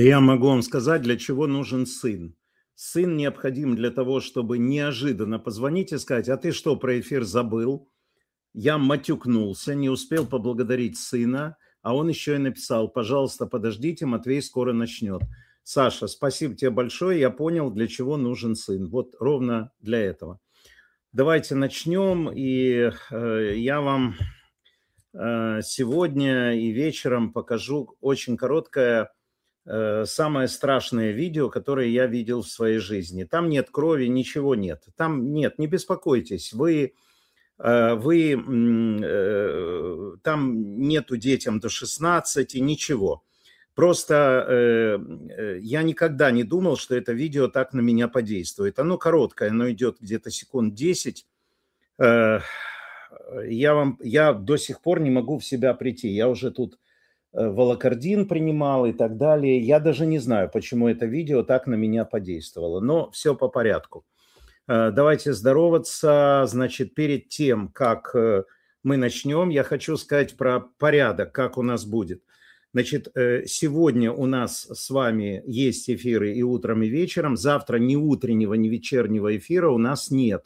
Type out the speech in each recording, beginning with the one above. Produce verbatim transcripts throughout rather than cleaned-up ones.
Я могу вам сказать, для чего нужен сын. Сын необходим для того, чтобы неожиданно позвонить и сказать: а ты что, про эфир забыл? Я матюкнулся, не успел поблагодарить сына, а он еще и написал: пожалуйста, подождите, Матвей скоро начнет. Саша, спасибо тебе большое, я понял, для чего нужен сын. Вот ровно для этого. Давайте начнем, и э, я вам э, сегодня и вечером покажу очень короткое, э, самое страшное видео, которое я видел в своей жизни. Там нет крови, ничего нет. Там нет, не беспокойтесь, вы... вы, там нету детям до шестнадцати, ничего. Просто э, я никогда не думал, что это видео так на меня подействует. Оно короткое, оно идет где-то секунд десять. Э, я, вам, я до сих пор не могу в себя прийти. Я уже тут волокордин принимал и так далее. Я даже не знаю, почему это видео так на меня подействовало. Но все по порядку. Давайте здороваться. Значит, перед тем, как мы начнем, я хочу сказать про порядок, как у нас будет. Значит, сегодня у нас с вами есть эфиры и утром, и вечером. Завтра ни утреннего, ни вечернего эфира у нас нет.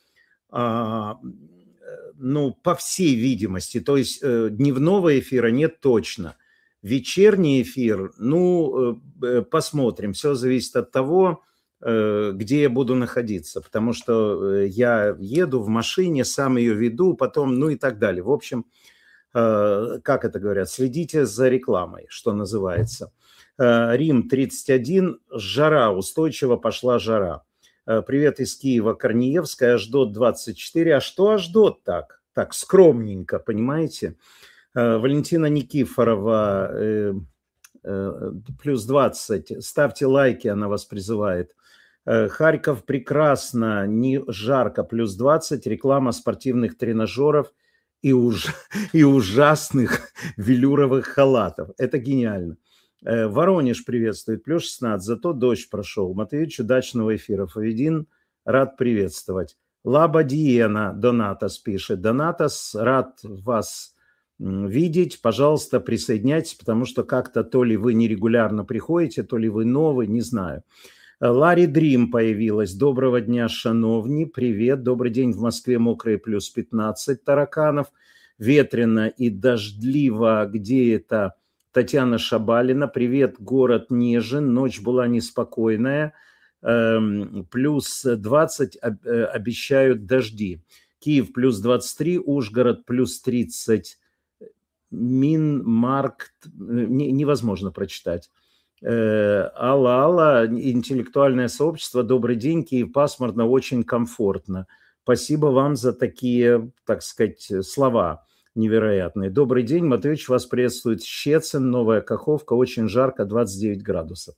Ну, по всей видимости, то есть дневного эфира нет точно. Вечерний эфир, ну, посмотрим. Все зависит от того, где я буду находиться, потому что я еду в машине, сам ее веду, потом, ну и так далее. В общем, как это говорят, следите за рекламой, что называется. Рим тридцать один, жара, устойчиво пошла жара. Привет из Киева, Корнеевская, Аждот двадцать четыре. А что Аждот так? Так, скромненько, понимаете? Валентина Никифорова, плюс двадцать. Ставьте лайки, она вас призывает. Харьков прекрасно, не жарко, плюс двадцать. Реклама спортивных тренажеров и, уж, и ужасных велюровых халатов. Это гениально. Воронеж приветствует, плюс шестнадцать. Зато дождь прошел. Матвеевич, удачного эфира. Фавидин, рад приветствовать. Лаба Диена, Донатас пишет. Донатас, рад вас видеть. Пожалуйста, присоединяйтесь, потому что как-то то ли вы нерегулярно приходите, то ли вы новый, не знаю. Ларри Дрим появилась. Доброго дня, шановни. Привет. Добрый день. В Москве мокрые плюс пятнадцать тараканов. Ветрено и дождливо. Где это? Татьяна Шабалина. Привет, город Нежин. Ночь была неспокойная. Плюс двадцать обещают дожди. Киев плюс двадцать три. Ужгород плюс тридцать. Минмаркт. Невозможно прочитать. Алла, Алла, интеллектуальное сообщество, добрый день, Киев пасмурно, очень комфортно. Спасибо вам за такие, так сказать, слова невероятные. Добрый день, Матвеевич, вас приветствует Щецин, Новая Каховка, очень жарко, двадцать девять градусов.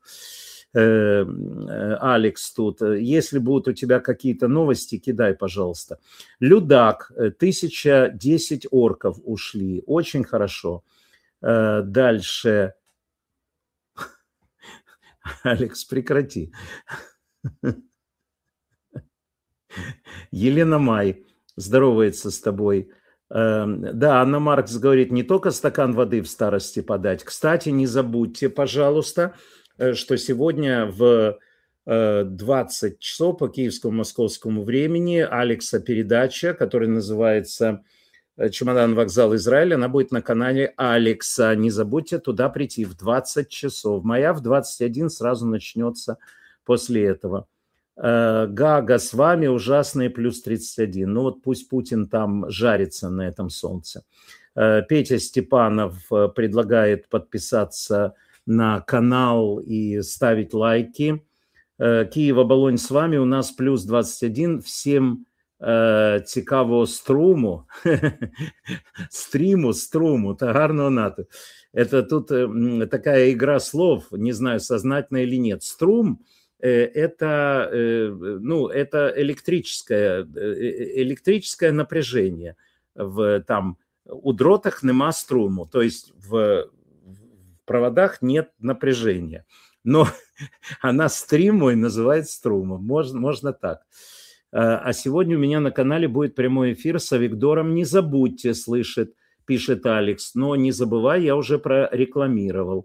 Алекс тут, если будут у тебя какие-то новости, кидай, пожалуйста. Людак, тысяча десять орков ушли, очень хорошо. Дальше... Алекс, прекрати. Елена Май здоровается с тобой. Да, Анна Маркс говорит, не только стакан воды в старости подать. Кстати, не забудьте, пожалуйста, что сегодня в двадцать часов по киевскому московскому времени Алекса передача, которая называется «Чемодан, вокзал, Израиль», она будет на канале Алекса. Не забудьте туда прийти в двадцать часов. Моя в двадцать один сразу начнется после этого. Гага, с вами ужасные плюс тридцать один. Ну вот пусть Путин там жарится на этом солнце. Петя Степанов предлагает подписаться на канал и ставить лайки. Киев, Оболонь, с вами. У нас плюс двадцать один. Всем цікаво струму, стриму, струму, та гарного НАТО. Это тут такая игра слов, не знаю, сознательно или нет. Струм – это, ну, это электрическое, электрическое напряжение. В, там, у дротах нема струму, то есть в, в проводах нет напряжения. Но она стримой называет струмом, можно, можно так. А сегодня у меня на канале будет прямой эфир с Авигдором. Не забудьте, слышит, пишет Алекс. Но не забывай, я уже прорекламировал.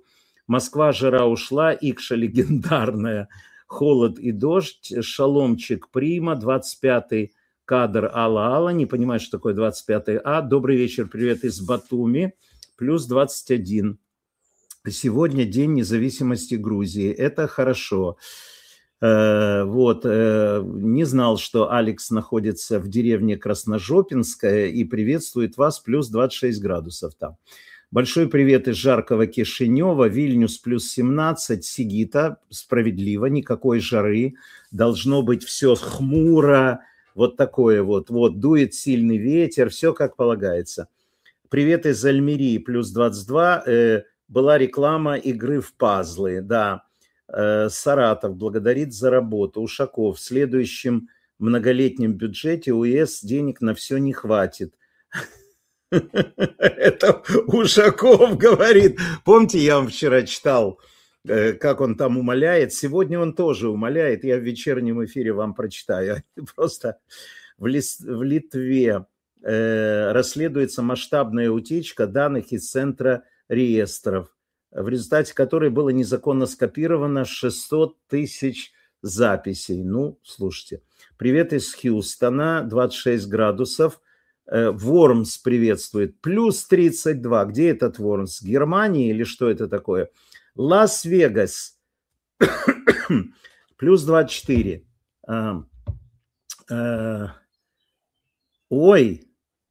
Москва, жара ушла, Икша легендарная, холод и дождь, Шаломчик Прима, двадцать пятый кадр Алла-Алла, не понимаю, что такое двадцать пятый А. Добрый вечер, привет из Батуми, плюс двадцать один. Сегодня День независимости Грузии, это хорошо. Вот, не знал, что Алекс находится в деревне Красножопинская и приветствует вас, плюс двадцать шесть градусов там. Большой привет из жаркого Кишинева, Вильнюс плюс семнадцать, Сигита, справедливо, никакой жары, должно быть все хмуро, вот такое вот, вот, дует сильный ветер, все как полагается. Привет из Альмерии, плюс двадцать два, была реклама игры в пазлы, да. Саратов благодарит за работу. Ушаков, в следующем многолетнем бюджете у ЕС денег на все не хватит. Это Ушаков говорит. Помните, я вам вчера читал, как он там умоляет. Сегодня он тоже умоляет. Я в вечернем эфире вам прочитаю. Просто в Литве расследуется масштабная утечка данных из центра реестров, в результате которой было незаконно скопировано шестьсот тысяч записей. Ну, слушайте. Привет из Хьюстона, двадцать шесть градусов. Вормс приветствует, плюс тридцать два. Где этот Вормс? Германия или что это такое? Лас-Вегас, плюс двадцать четыре. Ой.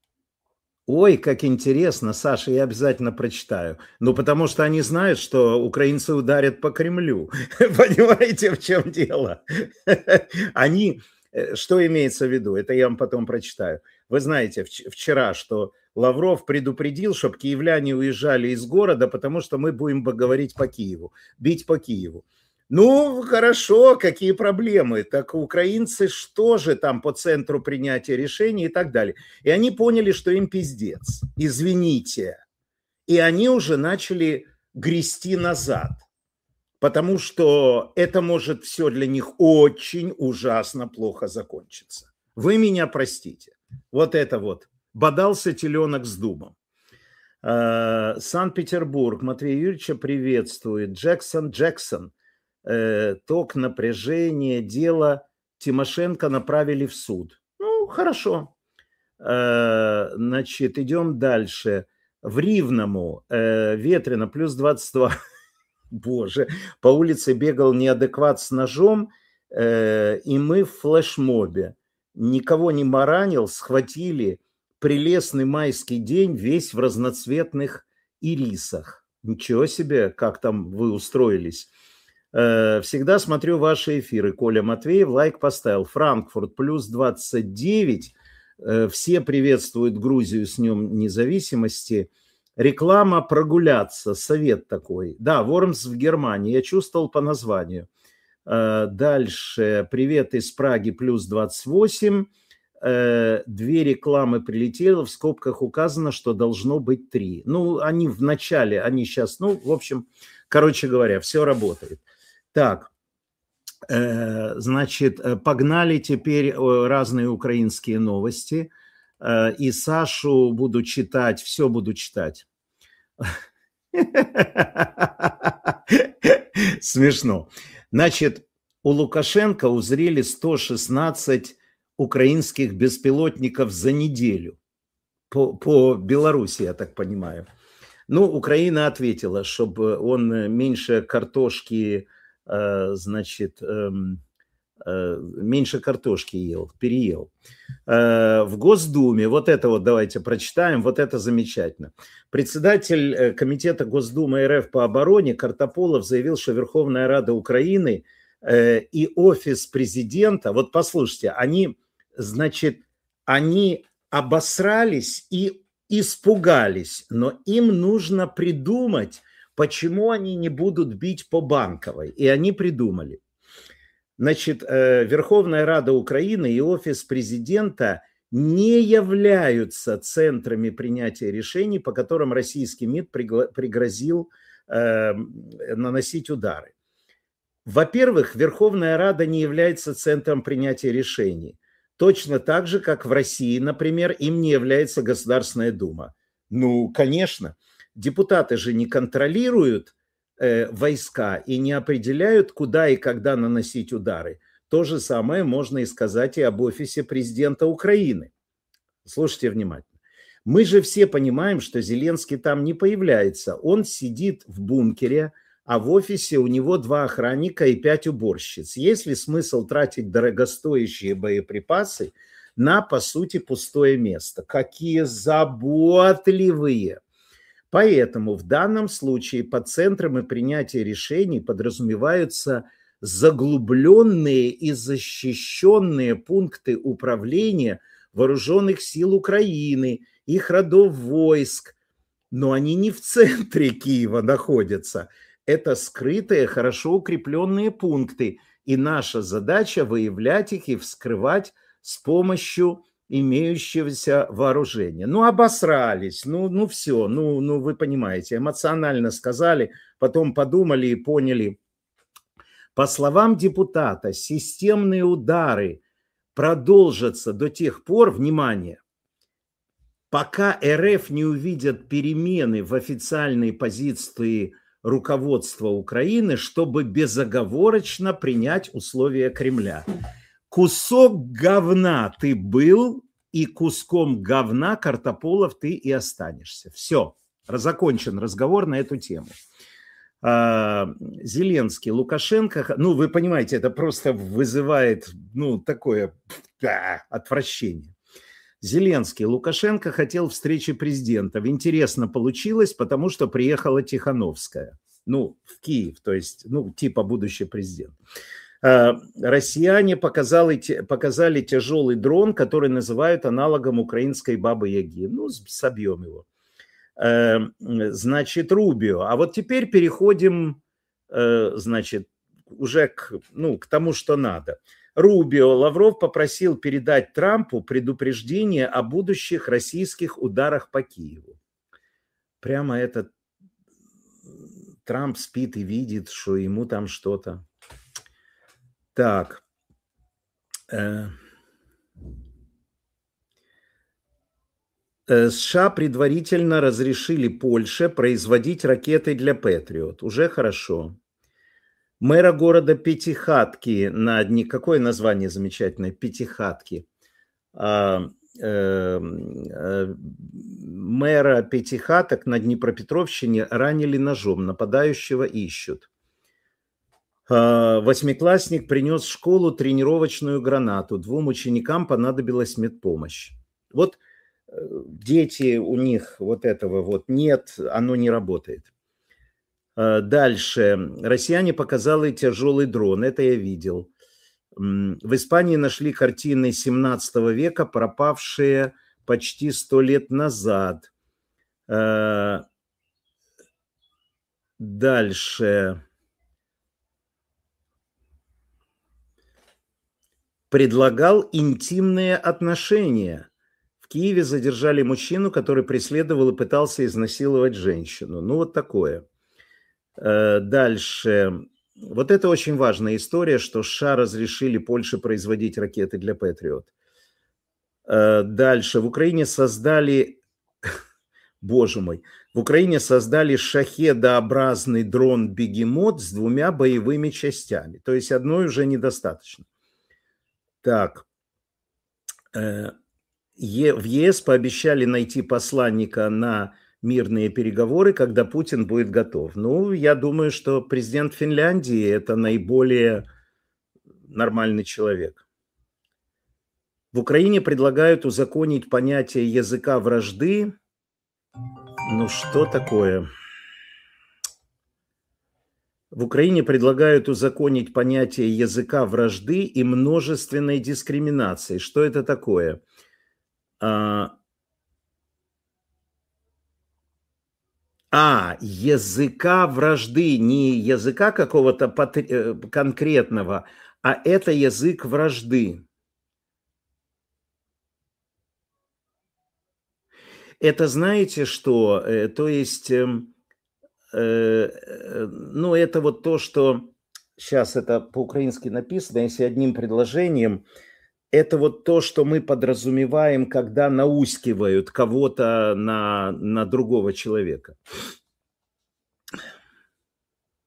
Ой, как интересно, Саша, я обязательно прочитаю. Ну, потому что они знают, что украинцы ударят по Кремлю. Понимаете, в чем дело? Они, что имеется в виду? Это я вам потом прочитаю. Вы знаете, вчера, что Лавров предупредил, чтобы киевляне уезжали из города, потому что мы будем говорить по Киеву, бить по Киеву. Ну, хорошо, какие проблемы? Так украинцы что же там по центру принятия решений и так далее. И они поняли, что им пиздец. Извините. И они уже начали грести назад. Потому что это может все для них очень ужасно плохо закончиться. Вы меня простите. Вот это вот. Бодался теленок с дубом. Санкт-Петербург. Матвей Юрьевича приветствует. Джексон Джексон. Ток напряжения, дело Тимошенко направили в суд. Ну, хорошо. Значит, идем дальше. В Ривному, ветрено, плюс двадцать два. Боже, по улице бегал неадекват с ножом, и мы в флешмобе. Никого не маранил, схватили. Прелестный майский день, весь в разноцветных ирисах. Ничего себе, как там вы устроились. Всегда смотрю ваши эфиры. Коля Матвеев лайк поставил. Франкфурт плюс двадцать девять. Все приветствуют Грузию с Днем независимости. Реклама прогуляться. Совет такой. Да, Вормс в Германии. Я чувствовал по названию. Дальше. Привет из Праги плюс двадцать восемь. Две рекламы прилетело. В скобках указано, что должно быть три. Ну, они в начале, они сейчас, ну, в общем, короче говоря, все работает. Так, э, значит, погнали теперь разные украинские новости. Э, и Сашу буду читать, все буду читать. Смешно. Значит, у Лукашенко узрели сто шестнадцать украинских беспилотников за неделю. По, по Беларуси, я так понимаю. Ну, Украина ответила, чтобы он меньше картошки, значит, меньше картошки ел, переел. В Госдуме, вот это вот давайте прочитаем, вот это замечательно. Председатель Комитета Госдумы РФ по обороне Картополов заявил, что Верховная Рада Украины и офис президента, вот послушайте, они, значит, они обосрались и испугались, но им нужно придумать, почему они не будут бить по Банковой. И они придумали. Значит, Верховная Рада Украины и офис президента не являются центрами принятия решений, по которым российский МИД пригрозил наносить удары. Во-первых, Верховная Рада не является центром принятия решений. Точно так же, как в России, например, им не является Государственная Дума. Ну, конечно, депутаты же не контролируют э, войска и не определяют, куда и когда наносить удары. То же самое можно и сказать и об офисе президента Украины. Слушайте внимательно. Мы же все понимаем, что Зеленский там не появляется. Он сидит в бункере, а в офисе у него два охранника и пять уборщиц. Есть ли смысл тратить дорогостоящие боеприпасы на, по сути, пустое место? Какие заботливые! Поэтому в данном случае под центром и принятия решений подразумеваются заглубленные и защищенные пункты управления вооруженных сил Украины, их родов войск, но они не в центре Киева находятся. Это скрытые, хорошо укрепленные пункты, и наша задача выявлять их и вскрывать с помощью имеющегося вооружения. Ну, обосрались, ну, ну все, ну, ну вы понимаете, эмоционально сказали, потом подумали и поняли. По словам депутата, системные удары продолжатся до тех пор, внимание, пока РФ не увидят перемены в официальной позиции руководства Украины, чтобы безоговорочно принять условия Кремля. Кусок говна ты был, и куском говна, Картополов, ты и останешься. Все, закончен разговор на эту тему. Зеленский, Лукашенко, ну, вы понимаете, это просто вызывает, ну, такое да, отвращение. Зеленский, Лукашенко хотел встречи президентов. Интересно получилось, потому что приехала Тихановская, ну, в Киев, то есть, ну, типа будущий президент. Россияне показали, показали тяжелый дрон, который называют аналогом украинской Бабы-Яги. Ну, собьем его. Значит, Рубио. А вот теперь переходим, значит, уже к, ну, к тому, что надо. Рубио. Лавров попросил передать Трампу предупреждение о будущих российских ударах по Киеву. Прямо этот Трамп спит и видит, что ему там что-то. Так. США предварительно разрешили Польше производить ракеты для Патриот. Уже хорошо. Мэра города Пятихатки на дне... Какое название замечательное? Пятихатки. А, э, э, мэра Пятихаток на Днепропетровщине ранили ножом. Нападающего ищут. А, восьмиклассник принес в школу тренировочную гранату. Двум ученикам понадобилась медпомощь. Вот дети, у них вот этого вот нет, оно не работает. Дальше. Россияне показали тяжелый дрон. Это я видел. В Испании нашли картины семнадцатого века, пропавшие почти сто лет назад. Дальше. Предлагал интимные отношения. В Киеве задержали мужчину, который преследовал и пытался изнасиловать женщину. Ну, вот такое. Дальше. Вот это очень важная история, что США разрешили Польше производить ракеты для Патриот. Дальше. В Украине создали, боже мой, в Украине создали шахедообразный дрон-бегемот с двумя боевыми частями. То есть одной уже недостаточно. Так. В ЕС пообещали найти посланника на мирные переговоры, когда Путин будет готов. Ну, я думаю, что президент Финляндии – это наиболее нормальный человек. В Украине предлагают узаконить понятие языка вражды. Ну, что такое? В Украине предлагают узаконить понятие языка вражды и множественной дискриминации. Что это такое? А, а языка вражды, не языка какого-то конкретного, а это язык вражды. Это знаете что? То есть, ну, это вот то, что сейчас это по-украински написано, если одним предложением. Это вот то, что мы подразумеваем, когда наускивают кого-то на, на другого человека.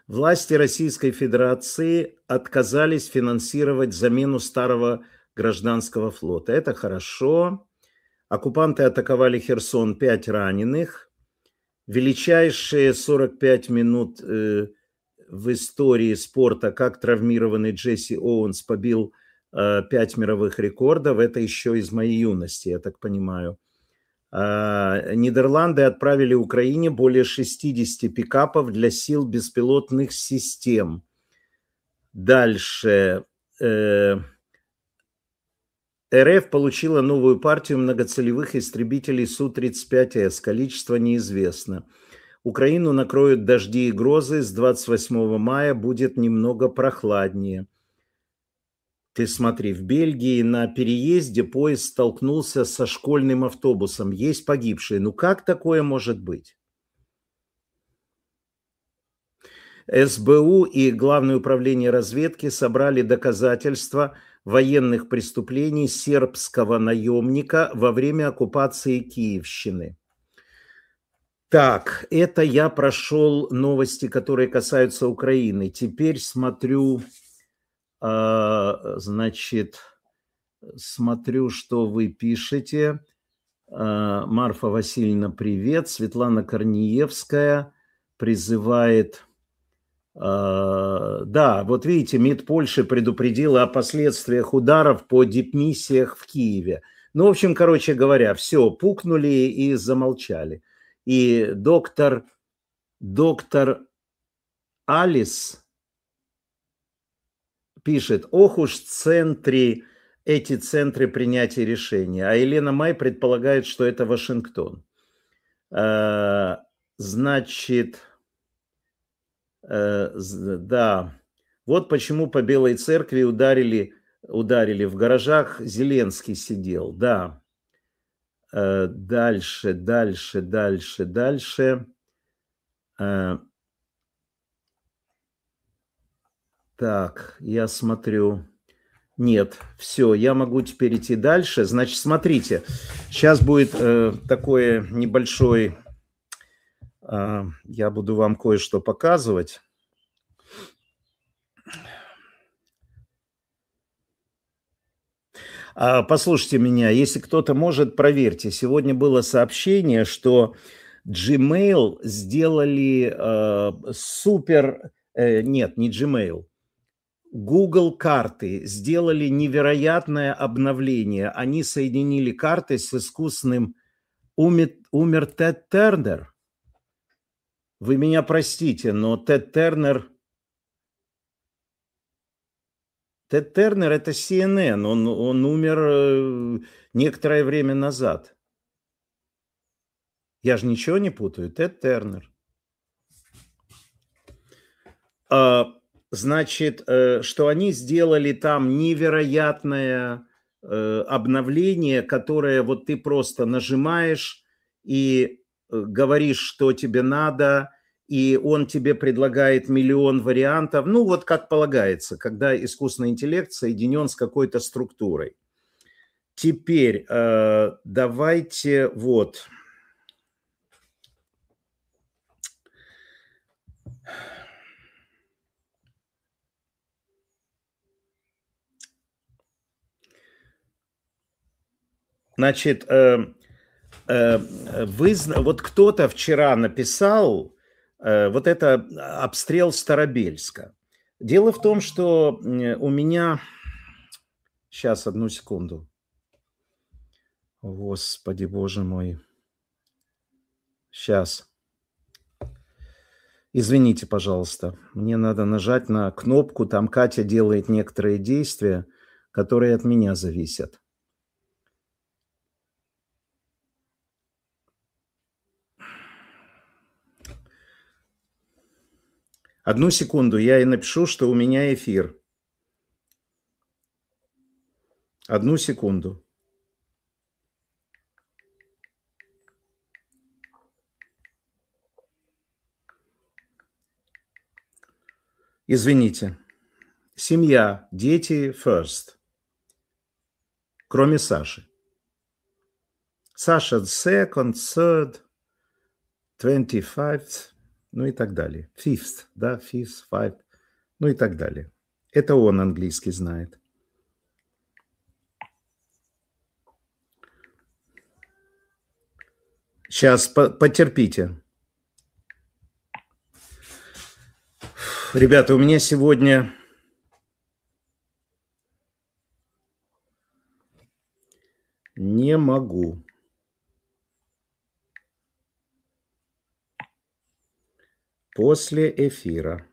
Власти Российской Федерации отказались финансировать замену старого гражданского флота. Это хорошо. Оккупанты атаковали Херсон, пять раненых. Величайшие сорок пять минут э, в истории спорта, как травмированный Джесси Оуэнс побил э, пять мировых рекордов. Это еще из моей юности, я так понимаю. Э, Нидерланды отправили Украине более шестидесяти пикапов для сил беспилотных систем. Дальше. Э, РФ получила новую партию многоцелевых истребителей Су тридцать пять С. Количество неизвестно. Украину накроют дожди и грозы. С двадцать восьмого мая будет немного прохладнее. Ты смотри, в Бельгии на переезде поезд столкнулся со школьным автобусом. Есть погибшие. Ну как такое может быть? СБУ и Главное управление разведки собрали доказательства военных преступлений сербского наемника во время оккупации Киевщины. Так, это я прошел новости, которые касаются Украины. Теперь смотрю, значит, смотрю, что вы пишете. Марфа Васильевна, привет. Светлана Корнеевская призывает... Да, вот видите, МИД Польши предупредила о последствиях ударов по дипмиссиях в Киеве. Ну, в общем, короче говоря, все, пукнули и замолчали. И доктор, доктор Алис пишет, ох уж в центре, эти центры принятия решения. А Елена Май предполагает, что это Вашингтон. Значит... Да, вот почему по Белой церкви ударили, ударили. В гаражах Зеленский сидел, да. Дальше, дальше, дальше, дальше. Так, я смотрю. Нет, все, я могу теперь идти дальше. Значит, смотрите, сейчас будет э, такое небольшой... Я буду вам кое-что показывать. Послушайте меня, если кто-то может, проверьте. Сегодня было сообщение, что Gmail сделали э, супер... Э, нет, не Gmail. Google карты сделали невероятное обновление. Они соединили карты с искусственным... Умер, умер Тед Тернер. Вы меня простите, но Тед Тернер... Тед Тернер – это Си Эн Эн, он, он умер некоторое время назад. Я же ничего не путаю, Тед Тернер. Значит, что они сделали там невероятное обновление, которое вот ты просто нажимаешь и говоришь, что тебе надо, и он тебе предлагает миллион вариантов, ну вот как полагается, когда искусственный интеллект соединен с какой-то структурой. Теперь э, давайте вот. Значит, э, э, вы, вот кто-то вчера написал, вот это обстрел Старобельска. Дело в том, что у меня... Сейчас, одну секунду. Господи, боже мой. Сейчас. Извините, пожалуйста. Мне надо нажать на кнопку. Там Катя делает некоторые действия, которые от меня зависят. Одну секунду, я ей напишу, что у меня эфир. Одну секунду. Извините. Семья, дети first. Кроме Саши. Саша second, third, twenty-fifth. ну и так далее. Fifth, да, fifth, five, ну и так далее. Это он английский знает. Сейчас, по потерпите. Ребята, у меня сегодня не могу. После эфира.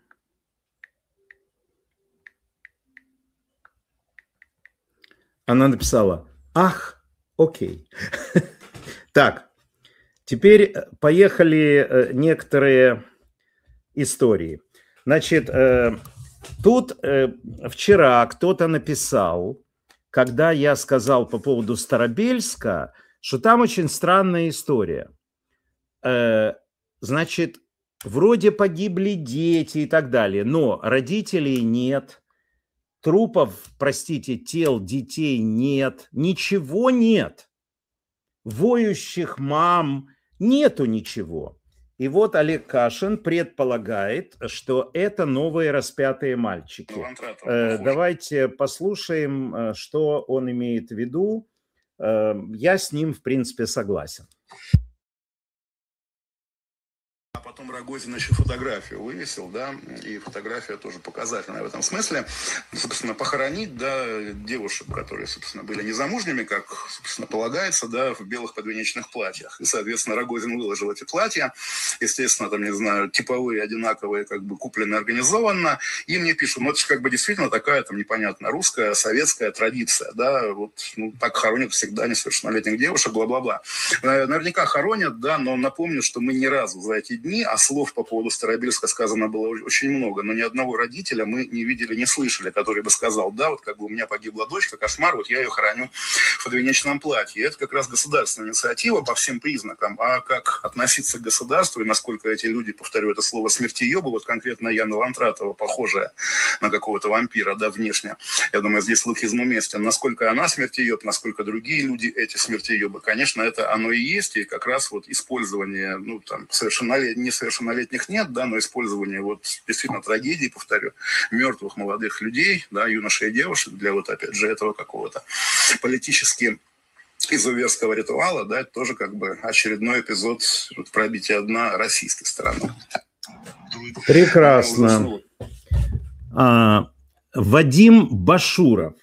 Она написала: ах, окей. Так, теперь поехали некоторые истории. Значит, тут вчера кто-то написал, когда я сказал по поводу Старобельска, что там очень странная история. Значит, вроде погибли дети и так далее, но родителей нет, трупов, простите, тел детей нет, ничего нет. Воющих мам нету ничего. И вот Олег Кашин предполагает, что это новые распятые мальчики. Э, давайте послушаем, что он имеет в виду. Э, я с ним, в принципе, согласен. Потом Рогозин еще фотографию вывесил, да, и фотография тоже показательная в этом смысле. Собственно, похоронить, да, девушек, которые, собственно, были незамужними, как, собственно, полагается, да, в белых подвенечных платьях. И, соответственно, Рогозин выложил эти платья, естественно, там, не знаю, типовые, одинаковые, как бы куплены организованно, и мне пишут, ну, это же как бы действительно такая, там, непонятно, русская, советская традиция, да, вот, ну, так хоронят всегда несовершеннолетних девушек, бла-бла-бла. Наверняка хоронят, да, но напомню, что мы ни разу за эти дни, а слов по поводу Старобельска сказано было очень много, но ни одного родителя мы не видели, не слышали, который бы сказал, да, вот как бы у меня погибла дочка, кошмар, вот я ее хороню в подвенечном платье. И это как раз государственная инициатива по всем признакам, а как относиться к государству и насколько эти люди, повторю это слово, смертиёбы, вот конкретно Яна Лантратова, похожая на какого-то вампира, да, внешне, я думаю, здесь логизм уместен, насколько она смертиёб, насколько другие люди эти смертиёбы, конечно, это оно и есть, и как раз вот использование, ну, там, совершеннолетних, несовершеннолетних нет, да, но использование вот действительно трагедий, повторю, мертвых молодых людей, да, юношей и девушек для вот опять же этого какого-то политически изуверского ритуала, да, это тоже как бы очередной эпизод вот, пробития дна российской стороны. Прекрасно. А, Вадим Башуров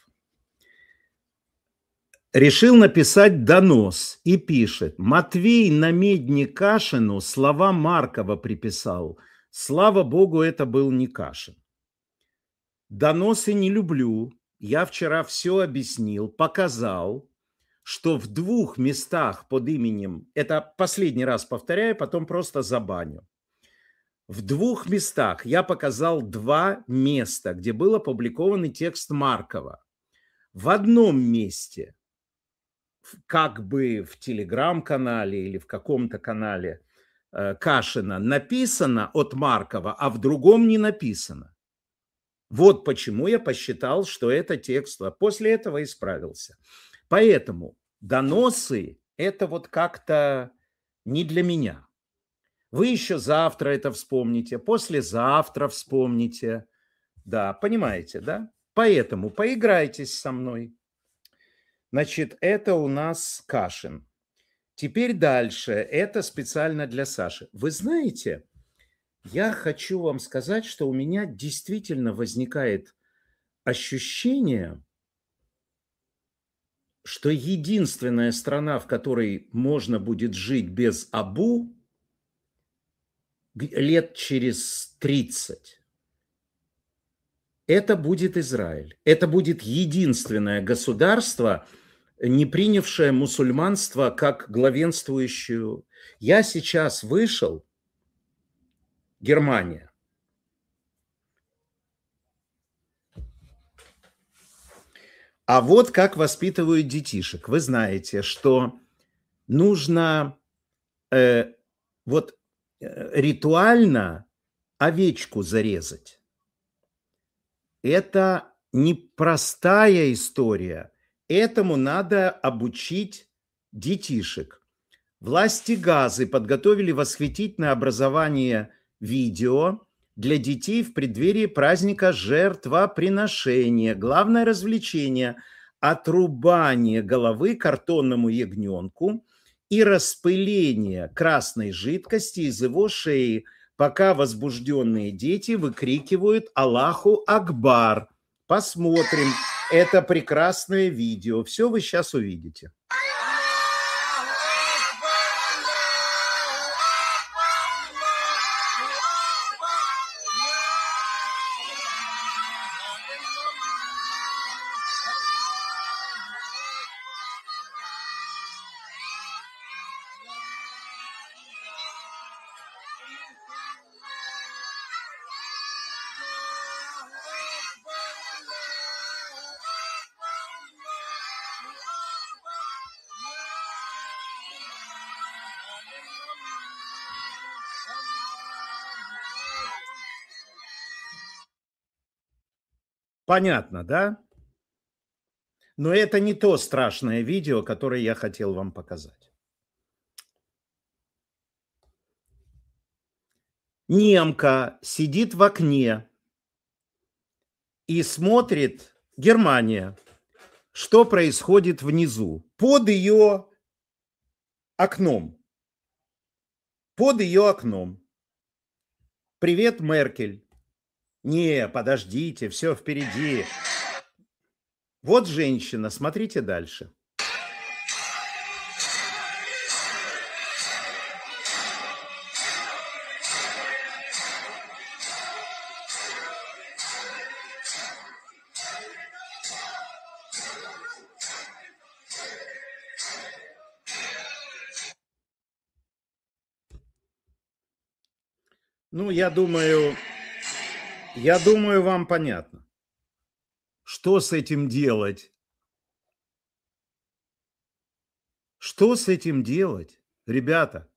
решил написать донос и пишет: Матвей на медне Кашину слова Маркова приписал. Слава богу, это был не Кашин. Доносы не люблю. Я вчера все объяснил, показал, что в двух местах под именем, это последний раз повторяю, потом просто забаню. В двух местах я показал два места, где был опубликованный текст Маркова. В одном месте, как бы в телеграм-канале или в каком-то канале э, Кашина, написано от Маркова, а в другом не написано. Вот почему я посчитал, что это текст, а после этого исправился. Поэтому доносы – это вот как-то не для меня. Вы еще завтра это вспомните, послезавтра вспомните. Да, понимаете, да? Поэтому поиграйтесь со мной. Значит, это у нас Кашин. Теперь дальше. Это специально для Саши. Вы знаете, я хочу вам сказать, что у меня действительно возникает ощущение, что единственная страна, в которой можно будет жить без Абу лет через тридцать, это будет Израиль. Это будет единственное государство, не принявшее мусульманство как главенствующую. Я сейчас вышел, Германия. А вот как воспитывают детишек. Вы знаете, что нужно э, вот э, ритуально овечку зарезать. Это непростая история. Этому надо обучить детишек. Власти Газы подготовили восхитительное образование видео для детей в преддверии праздника жертвоприношения. Главное развлечение – отрубание головы картонному ягненку и распыление красной жидкости из его шеи, пока возбужденные дети выкрикивают «Аллаху Акбар». Посмотрим это прекрасное видео. Все вы сейчас увидите. Понятно, да? Но это не то страшное видео, которое я хотел вам показать. Немка сидит в окне и смотрит, Германия, что происходит внизу, под ее окном. Под ее окном. Привет, Меркель. Не, подождите, все впереди. Вот женщина, смотрите дальше. Ну, я думаю, я думаю, вам понятно. Что с этим делать? Что с этим делать, ребята?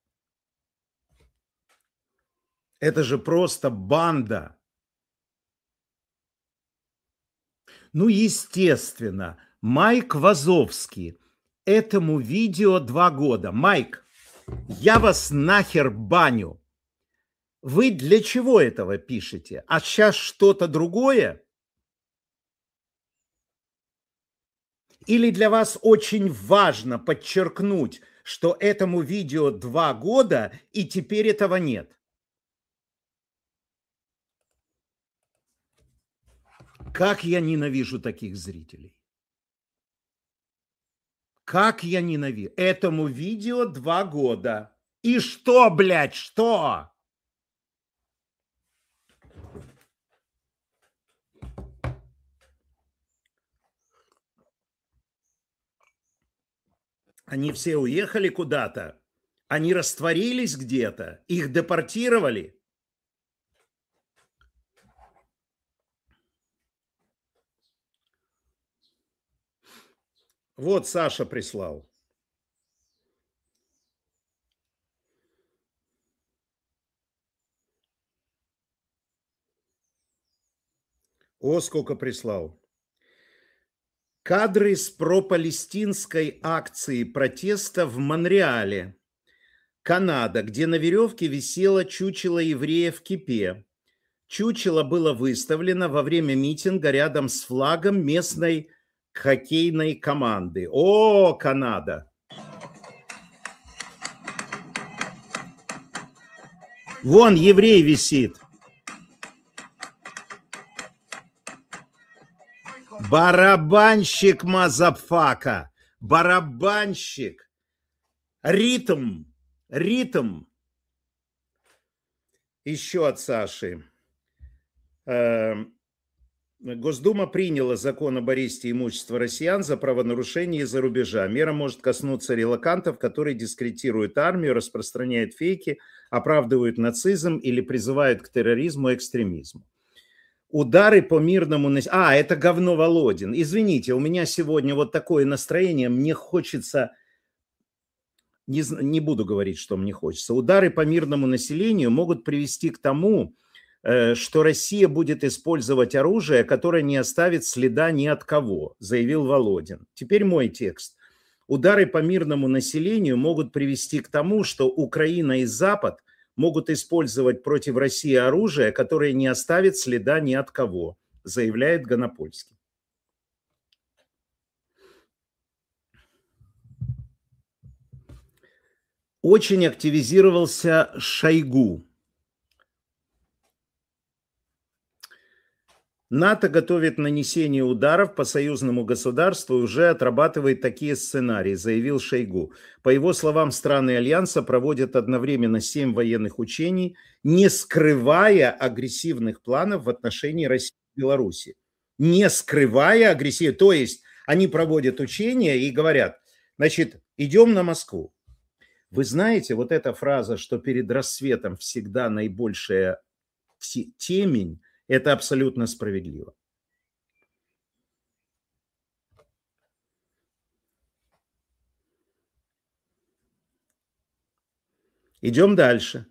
Это же просто банда. Ну, естественно, Майк Вазовский. Этому видео два года. Майк, я вас нахер баню. Вы для чего этого пишете? А сейчас что-то другое? Или для вас очень важно подчеркнуть, что этому видео два года, и теперь этого нет? Как я ненавижу таких зрителей. Как я ненавижу. Этому видео два года. И что, блядь, что? Они все уехали куда-то, они растворились где-то, их депортировали. Вот Саша прислал. О, сколько прислал. Кадры с пропалестинской акции протеста в Монреале, Канада, где на веревке висело чучело еврея в кипе. Чучело было выставлено во время митинга рядом с флагом местной хоккейной команды. О, Канада! Вон еврей висит. Барабанщик, мазафака. Барабанщик. Ритм. Ритм. Еще от Саши. Госдума приняла закон об аресте имущества россиян за правонарушение из-за рубежа. Мера может коснуться релокантов, которые дискредитируют армию, распространяют фейки, оправдывают нацизм или призывают к терроризму и экстремизму. Удары по мирному населению. А, это говно Володин. Извините, у меня сегодня вот такое настроение. Мне хочется... Не, не буду говорить, что мне хочется. Удары по мирному населению могут привести к тому, что Россия будет использовать оружие, которое не оставит следа ни от кого, заявил Володин. Теперь мой текст. Удары по мирному населению могут привести к тому, что Украина и Запад могут использовать против России оружие, которое не оставит следа ни от кого, заявляет Гонопольский. Очень активизировался Шойгу. НАТО готовит нанесение ударов по союзному государству и уже отрабатывает такие сценарии, заявил Шойгу. По его словам, страны Альянса проводят одновременно семь военных учений, не скрывая агрессивных планов в отношении России и Беларуси. Не скрывая агрессии, то есть они проводят учения и говорят, значит, идем на Москву. Вы знаете, вот эта фраза, что перед рассветом всегда наибольшая темень, это абсолютно справедливо. Идем дальше.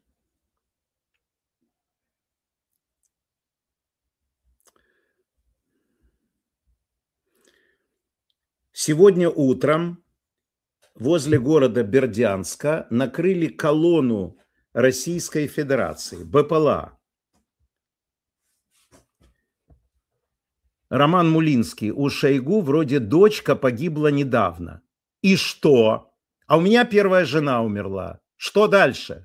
Сегодня утром возле города Бердянска накрыли колонну Российской Федерации, БПЛА. Роман Мулинский, у Шойгу вроде дочка погибла недавно. И что? А у меня первая жена умерла. Что дальше?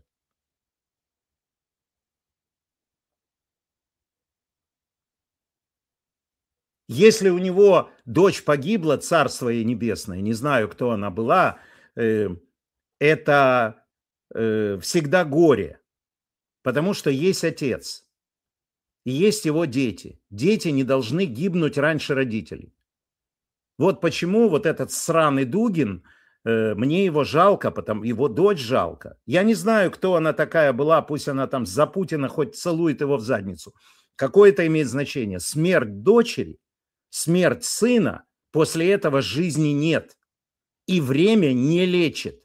Если у него дочь погибла, царство ей небесное, не знаю, кто она была, э, это э, всегда горе, потому что есть отец. И есть его дети. Дети не должны гибнуть раньше родителей. Вот почему вот этот сраный Дугин, э, мне его жалко, потому его дочь жалко. Я не знаю, кто она такая была, пусть она там за Путина хоть целует его в задницу. Какое это имеет значение? Смерть дочери, смерть сына, после этого жизни нет. И время не лечит.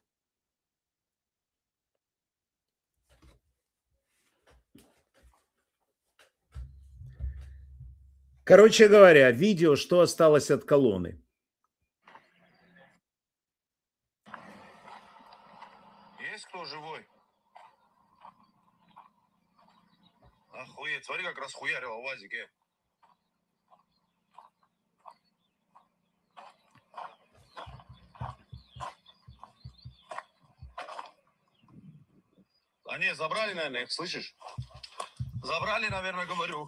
Короче говоря, видео, что осталось от колонны. Есть кто живой? Охуеть, смотри, как расхуярило в УАЗике. А не, забрали, наверное, их, слышишь? Забрали, наверное, говорю.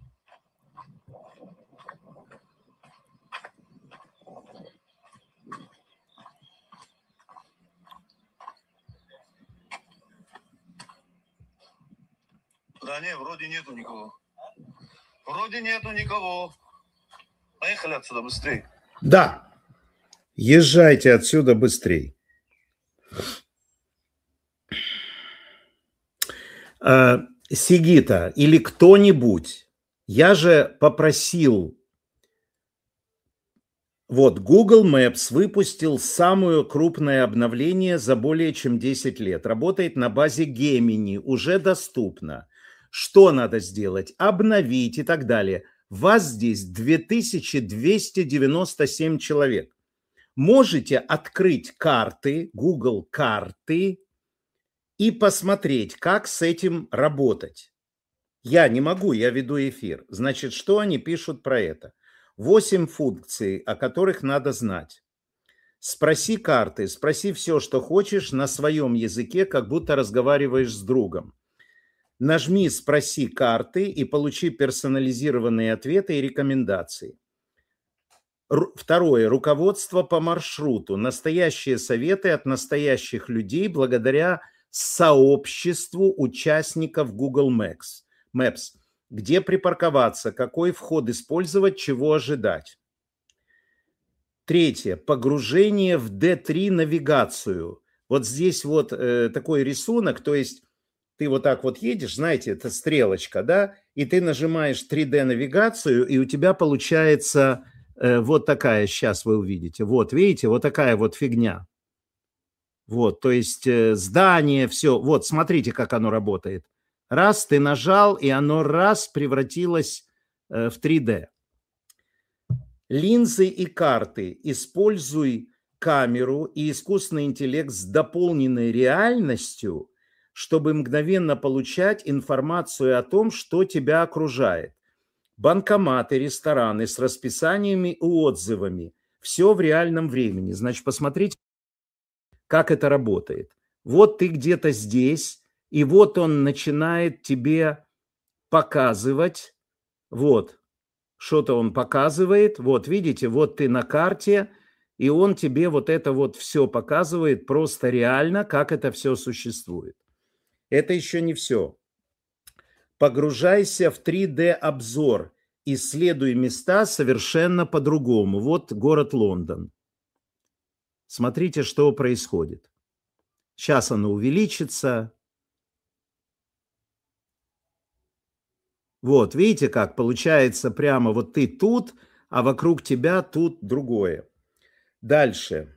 Да не, вроде нету никого. Вроде нету никого. Поехали отсюда быстрее. Да, езжайте отсюда быстрее. А, Сигита или кто-нибудь, я же попросил, вот Google Maps выпустил самое крупное обновление за более чем десять лет. Работает на базе Gemini, уже доступно. Что надо сделать? Обновить и так далее. Вас здесь две тысячи двести девяносто семь человек. Можете открыть карты, Google карты, и посмотреть, как с этим работать. Я не могу, я веду эфир. Значит, что они пишут про это? Восемь функций, о которых надо знать. Спроси карты, спроси все, что хочешь на своем языке, как будто разговариваешь с другом. Нажми «Спроси карты» и получи персонализированные ответы и рекомендации. Второе. Руководство по маршруту. Настоящие советы от настоящих людей благодаря сообществу участников Google Maps. Maps. Где припарковаться, какой вход использовать, чего ожидать. Третье. Погружение в ди три навигацию. Вот здесь вот э, такой рисунок, то есть ты вот так вот едешь, знаете, это стрелочка, да, и ты нажимаешь три дэ навигацию, и у тебя получается э, вот такая, сейчас вы увидите, вот, видите, вот такая вот фигня. Вот, то есть э, здание, все, вот, смотрите, как оно работает. Раз, ты нажал, и оно раз превратилось э, в три дэ. Линзы и карты. Используй камеру и искусственный интеллект с дополненной реальностью чтобы мгновенно получать информацию о том, что тебя окружает. Банкоматы, рестораны с расписаниями и отзывами. Все в реальном времени. Значит, посмотрите, как это работает. Вот ты где-то здесь, и вот он начинает тебе показывать. Вот, что-то он показывает. Вот, видите, вот ты на карте, и он тебе вот это вот все показывает просто реально, как это все существует. Это еще не все. Погружайся в три дэ-обзор. Исследуй места совершенно по-другому. Вот город Лондон. Смотрите, что происходит. Сейчас оно увеличится. Вот, видите, как получается прямо вот ты тут, а вокруг тебя тут другое. Дальше.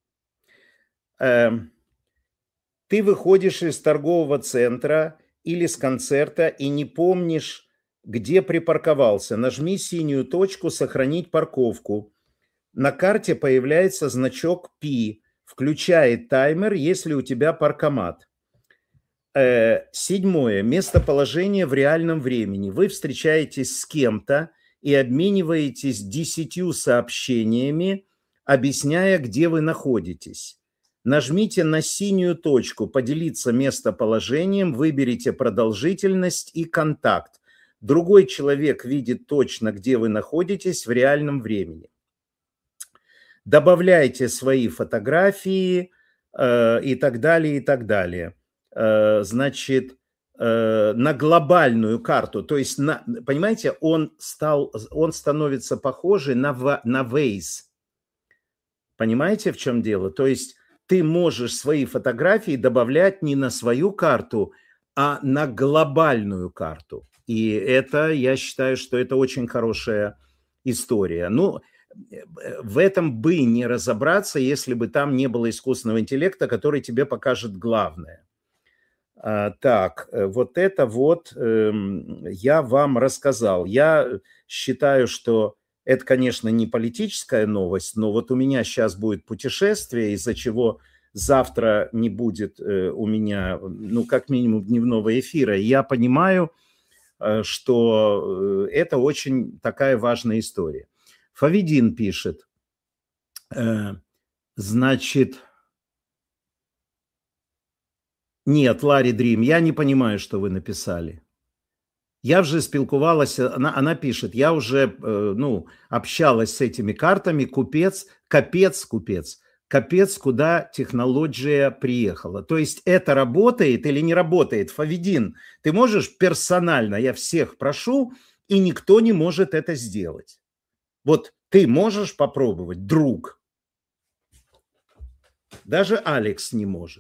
Эм, ты выходишь из торгового центра или с концерта и не помнишь, где припарковался. Нажми синюю точку «Сохранить парковку». На карте появляется значок Пи. Включает таймер, если у тебя паркомат. Э, седьмое. Местоположение в реальном времени. Вы встречаетесь с кем-то и обмениваетесь десятью сообщениями, объясняя, где вы находитесь. Нажмите на синюю точку «Поделиться местоположением», выберите продолжительность и контакт. Другой человек видит точно, где вы находитесь в реальном времени. Добавляйте свои фотографии э, и так далее, и так далее. Э, значит, э, на глобальную карту, то есть, на, понимаете, он, стал, он становится похожий на, на Waze. Понимаете, в чем дело? То есть ты можешь свои фотографии добавлять не на свою карту, а на глобальную карту. И это, я считаю, что это очень хорошая история. Ну, в этом бы не разобраться, если бы там не было искусственного интеллекта, который тебе покажет главное. А, так, вот это вот э, я вам рассказал. Я считаю, что это, конечно, не политическая новость, но вот у меня сейчас будет путешествие, из-за чего завтра не будет э, у меня, ну, как минимум, дневного эфира. И я понимаю, э, что это очень такая важная история. Фавидин пишет, э, значит, нет, Ларри Дрим, я не понимаю, что вы написали. Я вже спілкувалася, она, она пишет, я уже, э, ну, общалась с этими картами, купец, капец, купец, капец, куда технология приехала. То есть это работает или не работает? Фавидин, ты можешь персонально, я всех прошу, и никто не может это сделать. Вот ты можешь попробовать, друг. Даже Алекс не может.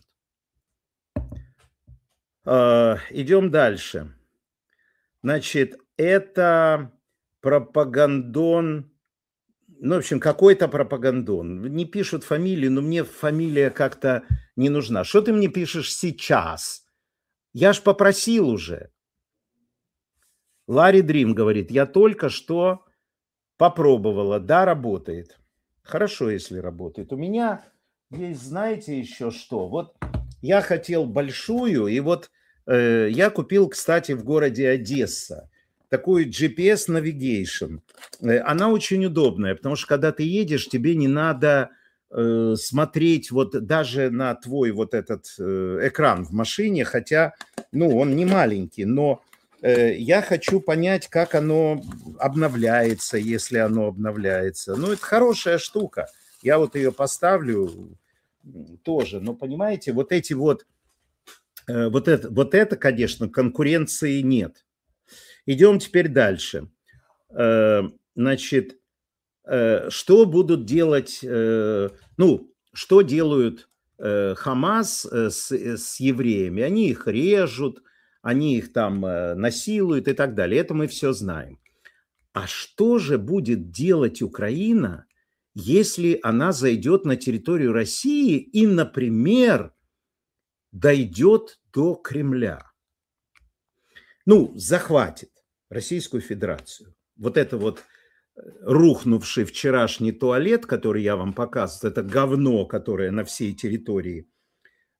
Э, идем дальше. Значит, это пропагандон, ну, в общем, какой-то пропагандон. Не пишут фамилию, но мне фамилия как-то не нужна. Что ты мне пишешь сейчас? Я ж попросил уже. Ларри Дрим говорит, я только что попробовала. Да, работает. Хорошо, если работает. У меня есть, знаете, еще что? Вот я хотел большую, и вот э, я купил, кстати, в городе Одесса такую джи пи эс Navigation. Э, она очень удобная, потому что когда ты едешь, тебе не надо э, смотреть вот даже на твой вот этот э, экран в машине, хотя, ну, он не маленький, но э, я хочу понять, как оно обновляется, если оно обновляется. Ну, это хорошая штука. Я вот ее поставлю тоже, но понимаете, вот эти вот, э, вот это, вот это, конечно, конкуренции нет. Идем теперь дальше. Э, значит, э, что будут делать, э, ну, что делают э, Хамас э, с, с евреями? Они их режут, они их там э, насилуют и так далее. Это мы все знаем. А что же будет делать Украина, если она зайдет на территорию России и, например, дойдет до Кремля? Ну, захватит Российскую Федерацию. Вот это вот рухнувший вчерашний туалет, который я вам показывал, это говно, которое на всей территории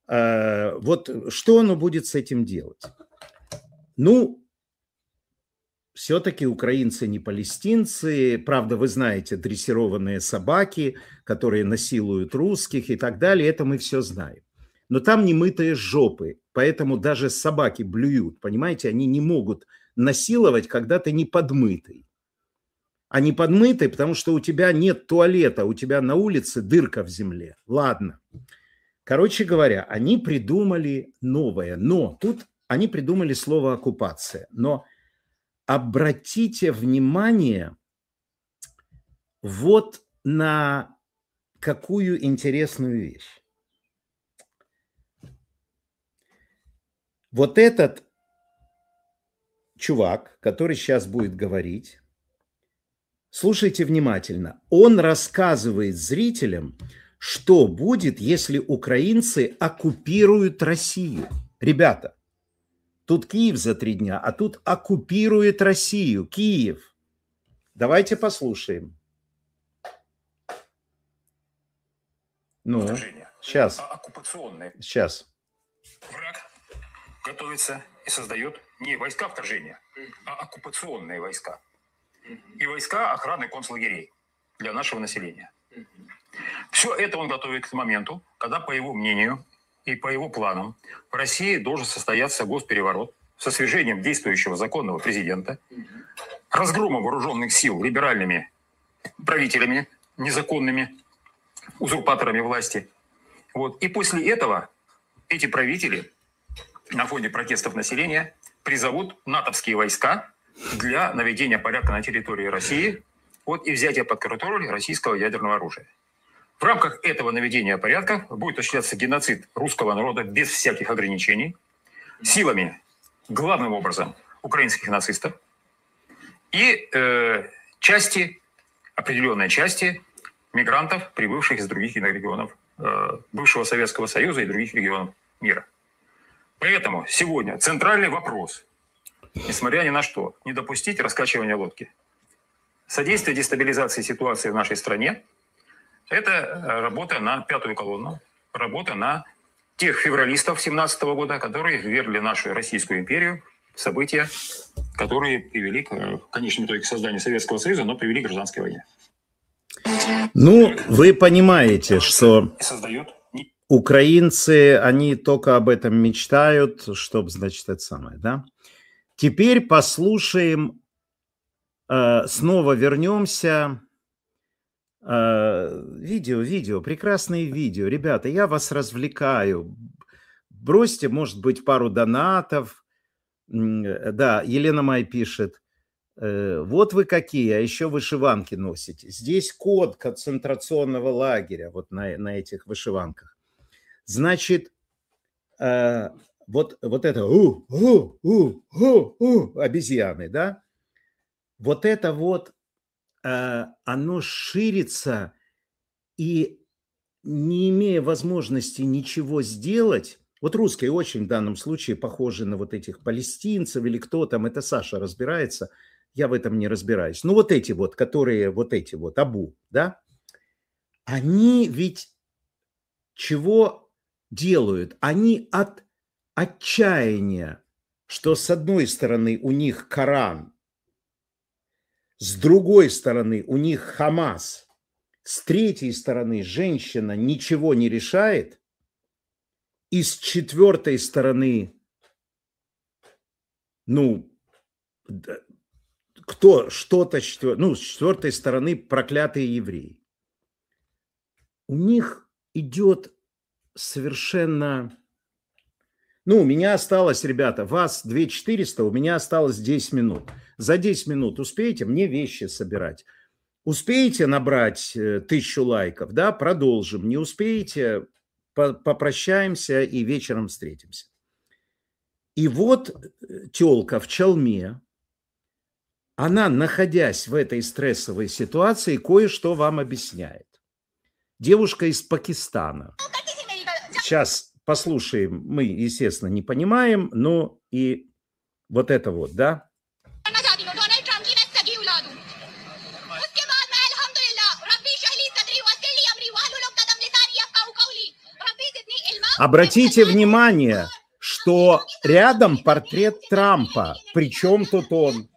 Вот что оно будет с этим делать? Ну, все-таки украинцы не палестинцы, правда, вы знаете, дрессированные собаки, которые насилуют русских и так далее, это мы все знаем. Но там немытые жопы, поэтому даже собаки блюют, понимаете, они не могут насиловать, когда ты не подмытый. А не подмытый, потому что у тебя нет туалета, у тебя на улице дырка в земле. Ладно. Короче говоря, они придумали новое, но тут они придумали слово оккупация. Но обратите внимание вот на какую интересную вещь. Вот этот чувак, который сейчас будет говорить, слушайте внимательно, он рассказывает зрителям, что будет, если украинцы оккупируют Россию. Ребята, тут Киев за три дня, а тут оккупирует Россию. Киев. Давайте послушаем. Ну, сейчас. Оккупационные. Сейчас. Враг готовится и создает не войска вторжения, а оккупационные войска. И войска охраны концлагерей для нашего населения. Все это он готовит к моменту, когда, по его мнению и по его планам, в России должен состояться госпереворот со свержением действующего законного президента, разгромом вооруженных сил либеральными правителями, незаконными узурпаторами власти. Вот. И после этого эти правители на фоне протестов населения призовут натовские войска для наведения порядка на территории России вот, и взятия под контроль российского ядерного оружия. В рамках этого наведения порядка будет осуществляться геноцид русского народа без всяких ограничений силами, главным образом, украинских нацистов и э, части, определенной части мигрантов, прибывших из других регионов э, бывшего Советского Союза и других регионов мира. Поэтому сегодня центральный вопрос, несмотря ни на что, не допустить раскачивания лодки. Содействие дестабилизации ситуации в нашей стране – это работа на пятую колонну, работа на тех февралистов семнадцатого года, которые ввергли нашу Российскую империю в события, которые привели к, в конечном итоге к созданию Советского Союза, но привели к гражданской войне. Ну, вы понимаете, что украинцы, они только об этом мечтают, чтобы, значит, это самое, да? Теперь послушаем, э, снова вернемся. Э, видео, видео, прекрасные видео. Ребята, я вас развлекаю. Бросьте, может быть, пару донатов. Да, Елена Май пишет. Вот вы какие, а еще вышиванки носите. Здесь код концентрационного лагеря, вот на, на этих вышиванках. Значит, э, вот, вот это у, у, у, у, у, обезьяны, да? Вот это вот, э, оно ширится, и не имея возможности ничего сделать, вот русские очень в данном случае похожи на вот этих палестинцев или кто там, это Саша разбирается, я в этом не разбираюсь. Ну, вот эти вот, которые, вот эти вот, Абу, да, они ведь чего делают? Они от отчаяния, что с одной стороны у них Коран, с другой стороны у них Хамас, с третьей стороны женщина ничего не решает, и с четвертой стороны, ну, кто что-то, ну, с четвертой стороны проклятые евреи. У них идет совершенно... Ну, у меня осталось, ребята, вас две тысячи четыреста, у меня осталось десять минут. За десять минут успеете мне вещи собирать? Успеете набрать тысячу лайков, да, продолжим. Не успеете, попрощаемся и вечером встретимся. И вот тёлка в чалме, она, находясь в этой стрессовой ситуации, кое-что вам объясняет. Девушка из Пакистана. Сейчас послушаем. Мы, естественно, не понимаем, но и вот это вот, да? Обратите внимание, что рядом портрет Трампа. Причем тут он?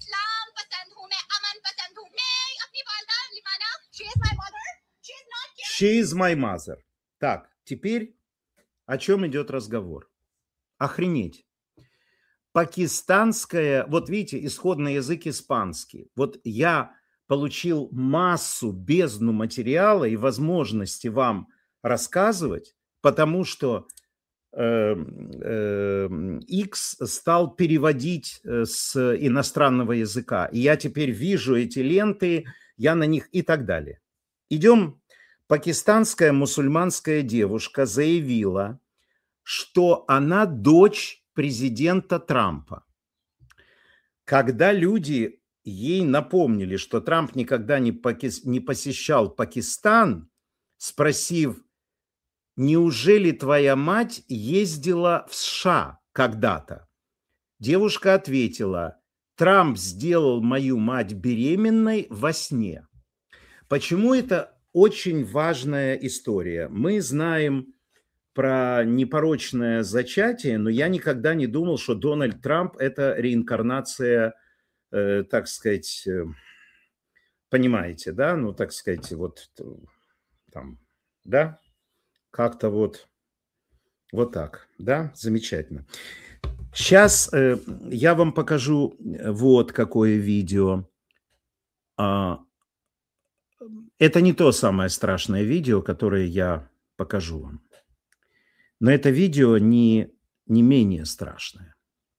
She is my mother. Так, теперь о чем идет разговор? Охренеть. Пакистанская, вот видите, исходный язык испанский. Вот я получил массу, бездну материала и возможности вам рассказывать, потому что э, э, X стал переводить с иностранного языка. И я теперь вижу эти ленты, я на них и так далее. Идем. Пакистанская мусульманская девушка заявила, что она дочь президента Трампа. Когда люди ей напомнили, что Трамп никогда не, поки... не посещал Пакистан, спросив, неужели твоя мать ездила в США когда-то? Девушка ответила, Трамп сделал мою мать беременной во сне. Почему это очень важная история? Мы знаем про непорочное зачатие, но я никогда не думал, что Дональд Трамп – это реинкарнация, э, так сказать, э, понимаете, да? Ну, так сказать, вот там, да? Как-то вот, вот так, да? Замечательно. Сейчас э, я вам покажу вот какое видео. А, это не то самое страшное видео, которое я покажу вам. Но это видео не, не менее страшное.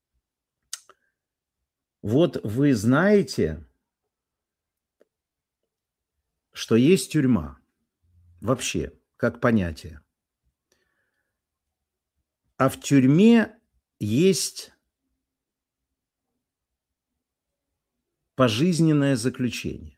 Вот вы знаете, что есть тюрьма. Вообще, как понятие. А в тюрьме есть пожизненное заключение.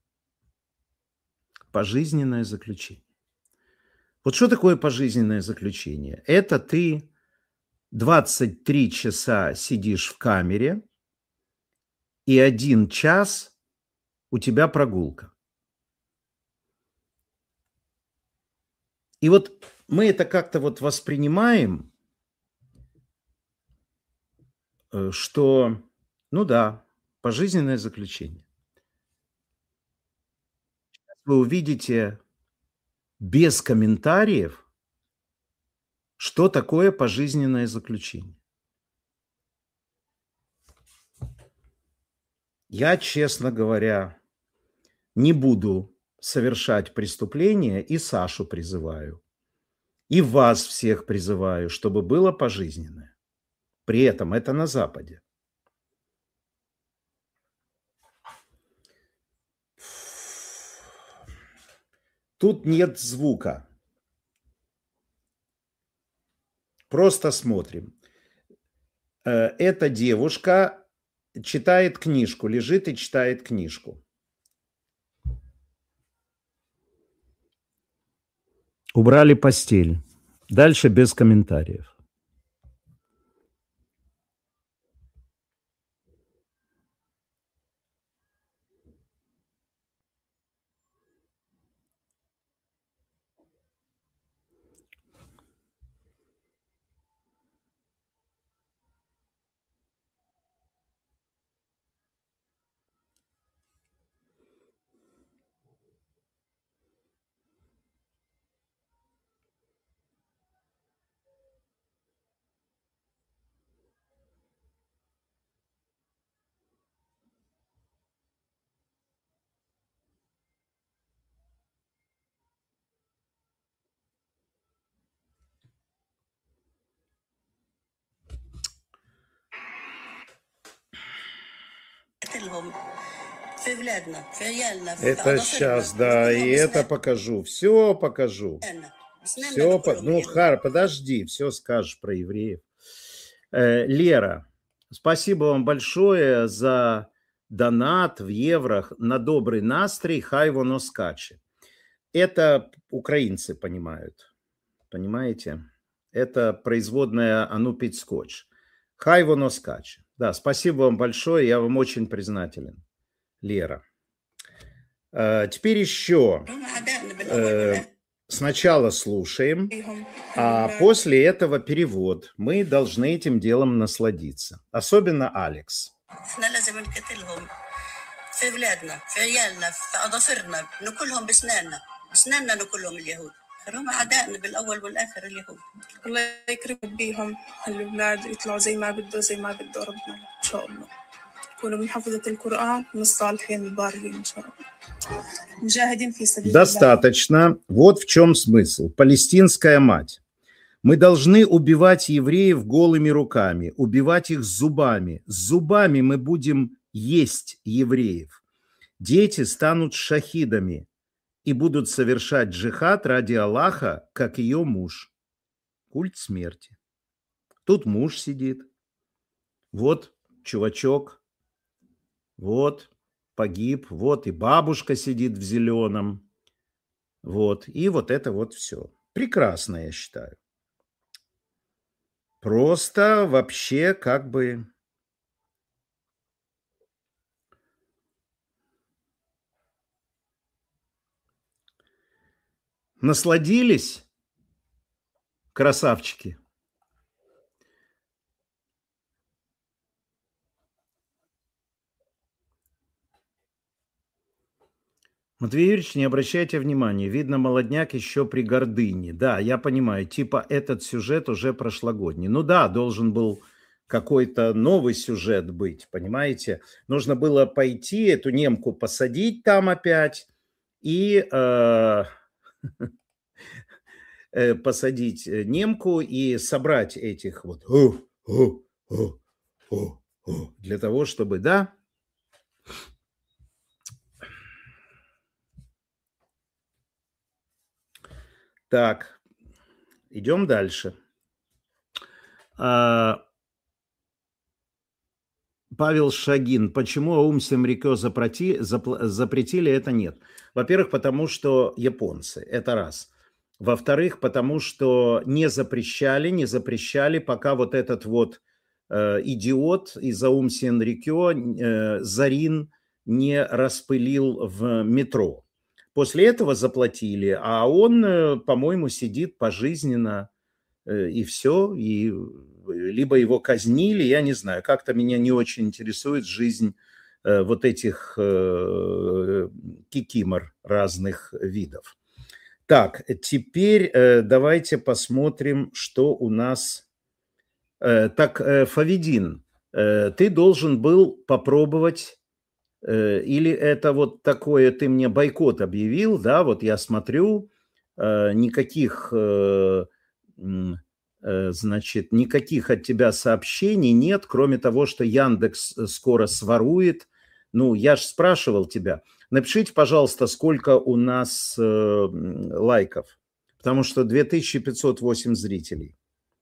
Пожизненное заключение. Вот что такое пожизненное заключение? Это ты двадцать три часа сидишь в камере, и один час у тебя прогулка. И вот мы это как-то вот воспринимаем, что, ну да, пожизненное заключение. Вы увидите без комментариев, что такое пожизненное заключение. Я, честно говоря, не буду совершать преступления, и Сашу призываю, и вас всех призываю, чтобы было пожизненное. При этом это на Западе. Тут нет звука. Просто смотрим. Эта девушка читает книжку, лежит и читает книжку. Убрали постель. Дальше без комментариев. Это сейчас, да, и это покажу. Все покажу. Все, по... ну, Хар, подожди, все скажешь про евреев. Э, Лера, спасибо вам большое за донат в еврох на добрый настрой, хай воно скаче. Это украинцы понимают, понимаете? Это производная «а ну пить скотч». Хай воно скаче. Да, спасибо вам большое, я вам очень признателен, Лера. Э, теперь еще... Э, Сначала слушаем, а после этого перевод. Мы должны этим делом насладиться. Особенно Алекс. في بلادنا في عيالنا في أظافرنا ناكلهم بسناننا بسناننا ناكلهم اليهود هم أعدائنا بالأول والآخر اليهود الله يكرم بيهم الأولاد يطلعوا زي ما بده زي ما بده ربنا إن شاء الله يكونوا من حفظة القرآن من الصالحين البارين إن شاء الله مجاهدين في سبيل الله. Достаточно. Вот в чем смысл. Палестинская мать. Мы должны убивать евреев голыми руками, убивать их зубами. С зубами мы будем есть евреев. Дети станут шахидами и будут совершать джихад ради Аллаха, как ее муж. Культ смерти. Тут муж сидит. Вот чувачок. Вот погиб. Вот и бабушка сидит в зеленом. Вот. И вот это вот все. Прекрасно, я считаю. Просто вообще как бы... Насладились, красавчики? Матвей Юрьевич, не обращайте внимания, видно, молодняк еще при гордыне. Да, я понимаю, типа этот сюжет уже прошлогодний. Ну да, должен был какой-то новый сюжет быть, понимаете? Нужно было пойти, эту немку посадить там опять и... Э- посадить немку и собрать этих вот для того, чтобы, да. Так, идем дальше. А, Павел Шагин. Почему Аум Симрикё запрети, запл, запретили, это нет? Во-первых, потому что японцы, это раз. Во-вторых, потому что не запрещали, не запрещали, пока вот этот вот э, идиот из Аум Симрикё э, Зарин не распылил в метро. После этого заплатили, а он, э, по-моему, сидит пожизненно э, и все, и либо его казнили, я не знаю, как-то меня не очень интересует жизнь э, вот этих э, кикимор разных видов. Так, теперь э, давайте посмотрим, что у нас. Э, так, э, Фавидин, э, ты должен был попробовать, э, или это вот такое, ты мне бойкот объявил, да, вот я смотрю, э, никаких, э, э, значит, никаких от тебя сообщений нет, кроме того, что Яндекс скоро сворует. Ну, я же спрашивал тебя. Напишите, пожалуйста, сколько у нас э, лайков, потому что две тысячи пятьсот восемь зрителей.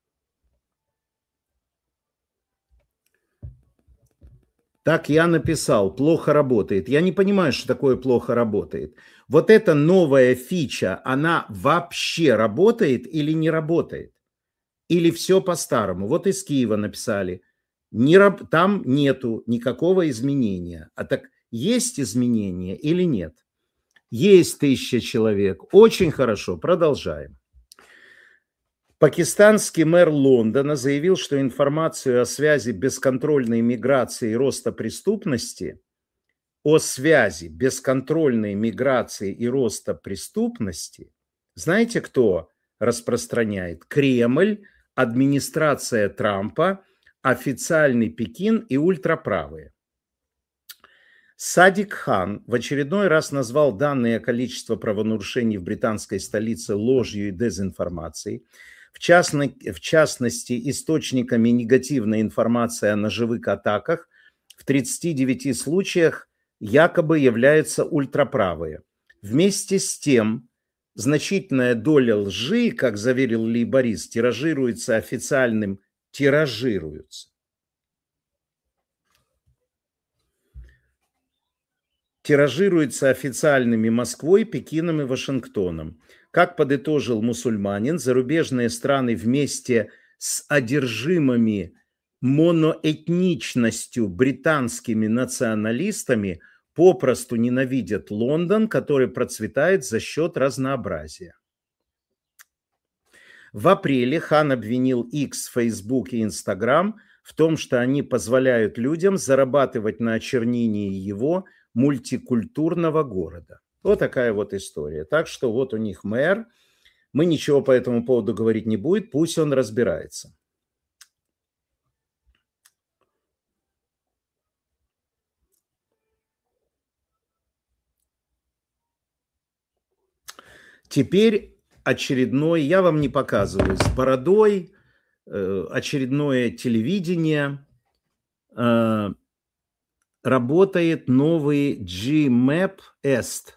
Так я написал, плохо работает. Я не понимаю, что такое плохо работает. Вот эта новая фича, она вообще работает или не работает? Или все по-старому? Вот из Киева написали, не, там нету никакого изменения. А так... Есть изменения или нет? Есть тысяча человек. Очень хорошо. Продолжаем. Пакистанский мэр Лондона заявил, что информацию о связи бесконтрольной миграции и роста преступности, о связи бесконтрольной миграции и роста преступности, знаете, кто распространяет? Кремль, администрация Трампа, официальный Пекин и ультраправые. Садик Хан в очередной раз назвал данное количество правонарушений в британской столице ложью и дезинформацией. В, частной, в частности, источниками негативной информации о ножевых атаках в тридцати девяти случаях якобы являются ультраправые. Вместе с тем, значительная доля лжи, как заверил лейборист, тиражируется официальным, тиражируется. тиражируется официальными Москвой, Пекином и Вашингтоном. Как подытожил мусульманин, зарубежные страны вместе с одержимыми моноэтничностью британскими националистами попросту ненавидят Лондон, который процветает за счет разнообразия. В апреле Хан обвинил X, Facebook и Instagram в том, что они позволяют людям зарабатывать на очернении его мультикультурного города. Вот такая вот история. Так что вот у них мэр. Мы ничего по этому поводу говорить не будем, пусть он разбирается. Теперь очередной, я вам не показываю, с бородой, очередное телевидение. Работает новый джи мэп Est.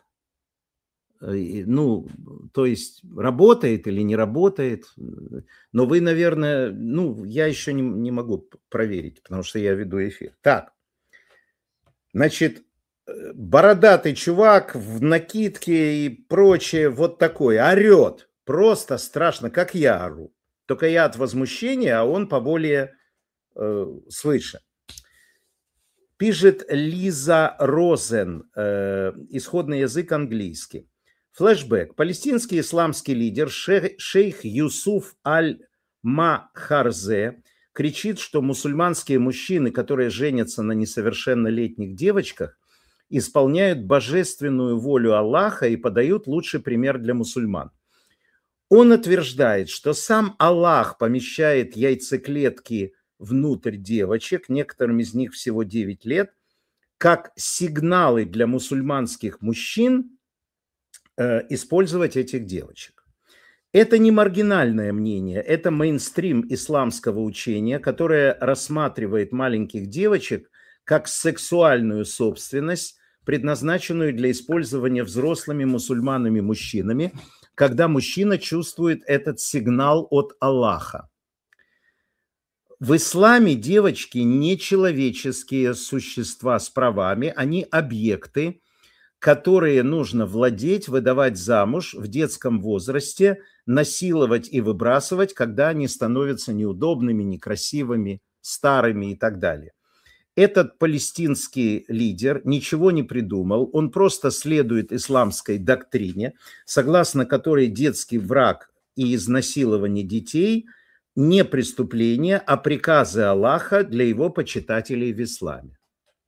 Ну, то есть работает или не работает. Но вы, наверное, ну, я еще не, не могу проверить, потому что я веду эфир. Так, значит, бородатый чувак в накидке и прочее, вот такой, орет. Просто страшно, как я ору. Только я от возмущения, а он поболее э, слышит. Пишет Лиза Розен, э, исходный язык английский. Флэшбэк. Палестинский исламский лидер шейх Юсуф Аль-Махарзе кричит, что мусульманские мужчины, которые женятся на несовершеннолетних девочках, исполняют божественную волю Аллаха и подают лучший пример для мусульман. Он утверждает, что сам Аллах помещает яйцеклетки внутрь девочек, некоторым из них всего девять лет, как сигналы для мусульманских мужчин э, использовать этих девочек. Это не маргинальное мнение, это мейнстрим исламского учения, которое рассматривает маленьких девочек как сексуальную собственность, предназначенную для использования взрослыми мусульманами-мужчинами, когда мужчина чувствует этот сигнал от Аллаха. В исламе девочки не человеческие существа с правами, они объекты, которые нужно владеть, выдавать замуж в детском возрасте, насиловать и выбрасывать, когда они становятся неудобными, некрасивыми, старыми и так далее. Этот палестинский лидер ничего не придумал, он просто следует исламской доктрине, согласно которой детский брак и изнасилование детей – не преступление, а приказы Аллаха для его почитателей в исламе.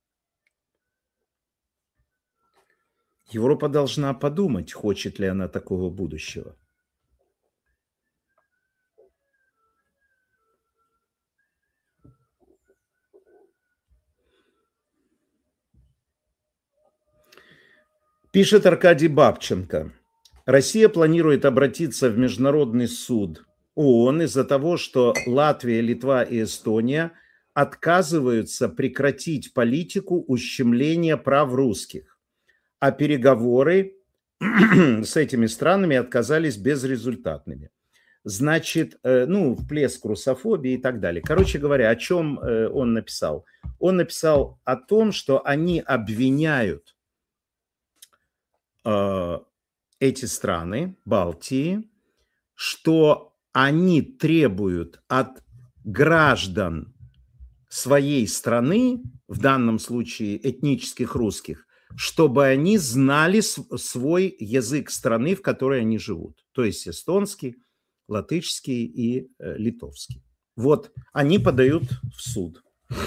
Европа должна подумать, хочет ли она такого будущего. Пишет Аркадий Бабченко. Россия планирует обратиться в Международный суд ООН из-за того, что Латвия, Литва и Эстония отказываются прекратить политику ущемления прав русских, а переговоры с этими странами отказались безрезультатными. Значит, ну, всплеск русофобии и так далее. Короче говоря, о чем он написал? Он написал о том, что они обвиняют э, эти страны, Балтии, что они требуют от граждан своей страны, в данном случае этнических русских, чтобы они знали свой язык страны, в которой они живут. То есть эстонский, латышский и литовский. Вот они подают в суд.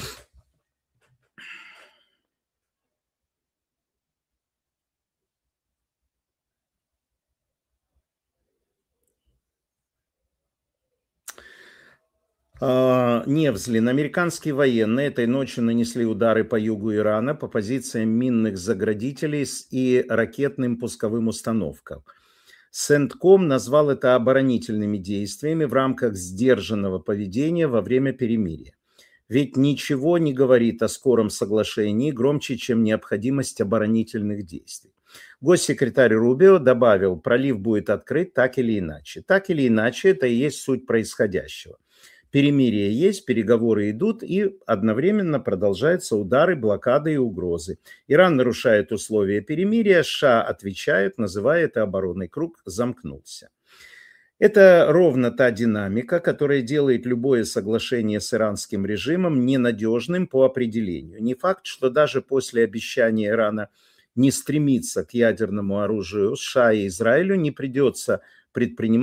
Невзлин. Американские военные этой ночью нанесли удары по югу Ирана по позициям минных заградителей и ракетным пусковым установкам. Сентком назвал это оборонительными действиями в рамках сдержанного поведения во время перемирия. Ведь ничего не говорит о скором соглашении громче, чем необходимость оборонительных действий. Госсекретарь Рубио добавил, пролив будет открыт так или иначе. Так или иначе, это и есть суть происходящего. Перемирие есть, переговоры идут, и одновременно продолжаются удары, блокады и угрозы. Иран нарушает условия перемирия, США отвечают, называя это оборонный круг, замкнулся. Это ровно та динамика, которая делает любое соглашение с иранским режимом ненадежным по определению. Не факт, что даже после обещания Ирана не стремиться к ядерному оружию США и Израилю не придется предпринимать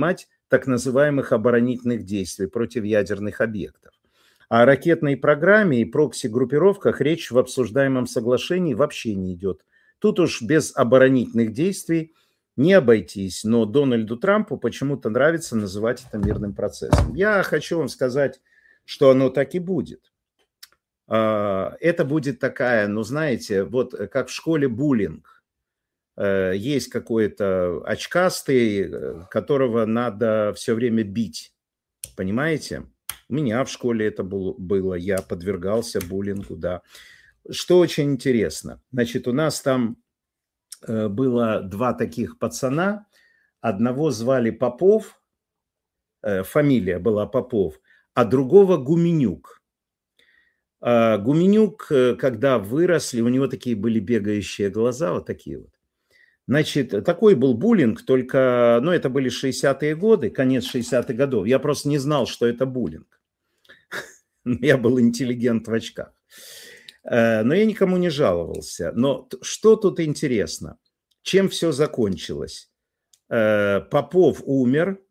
так называемых оборонительных действий против ядерных объектов. О ракетной программе и прокси-группировках речь в обсуждаемом соглашении вообще не идет. Тут уж без оборонительных действий не обойтись, но Дональду Трампу почему-то нравится называть это мирным процессом. Я хочу вам сказать, что оно так и будет. Это будет такая, ну знаете, вот как в школе буллинг. Есть какой-то очкастый, которого надо все время бить, понимаете? У меня в школе это было, я подвергался буллингу, да. Что очень интересно, значит, у нас там было два таких пацана, одного звали Попов, фамилия была Попов, а другого Гуменюк. Гуменюк, когда выросли, у него такие были бегающие глаза, вот такие вот. Значит, такой был буллинг, только, ну, это были шестидесятые годы, конец шестидесятых годов. Я просто не знал, что это буллинг. Я был интеллигент в очках. Но я никому не жаловался. Но что тут интересно? Чем все закончилось? Попов умер,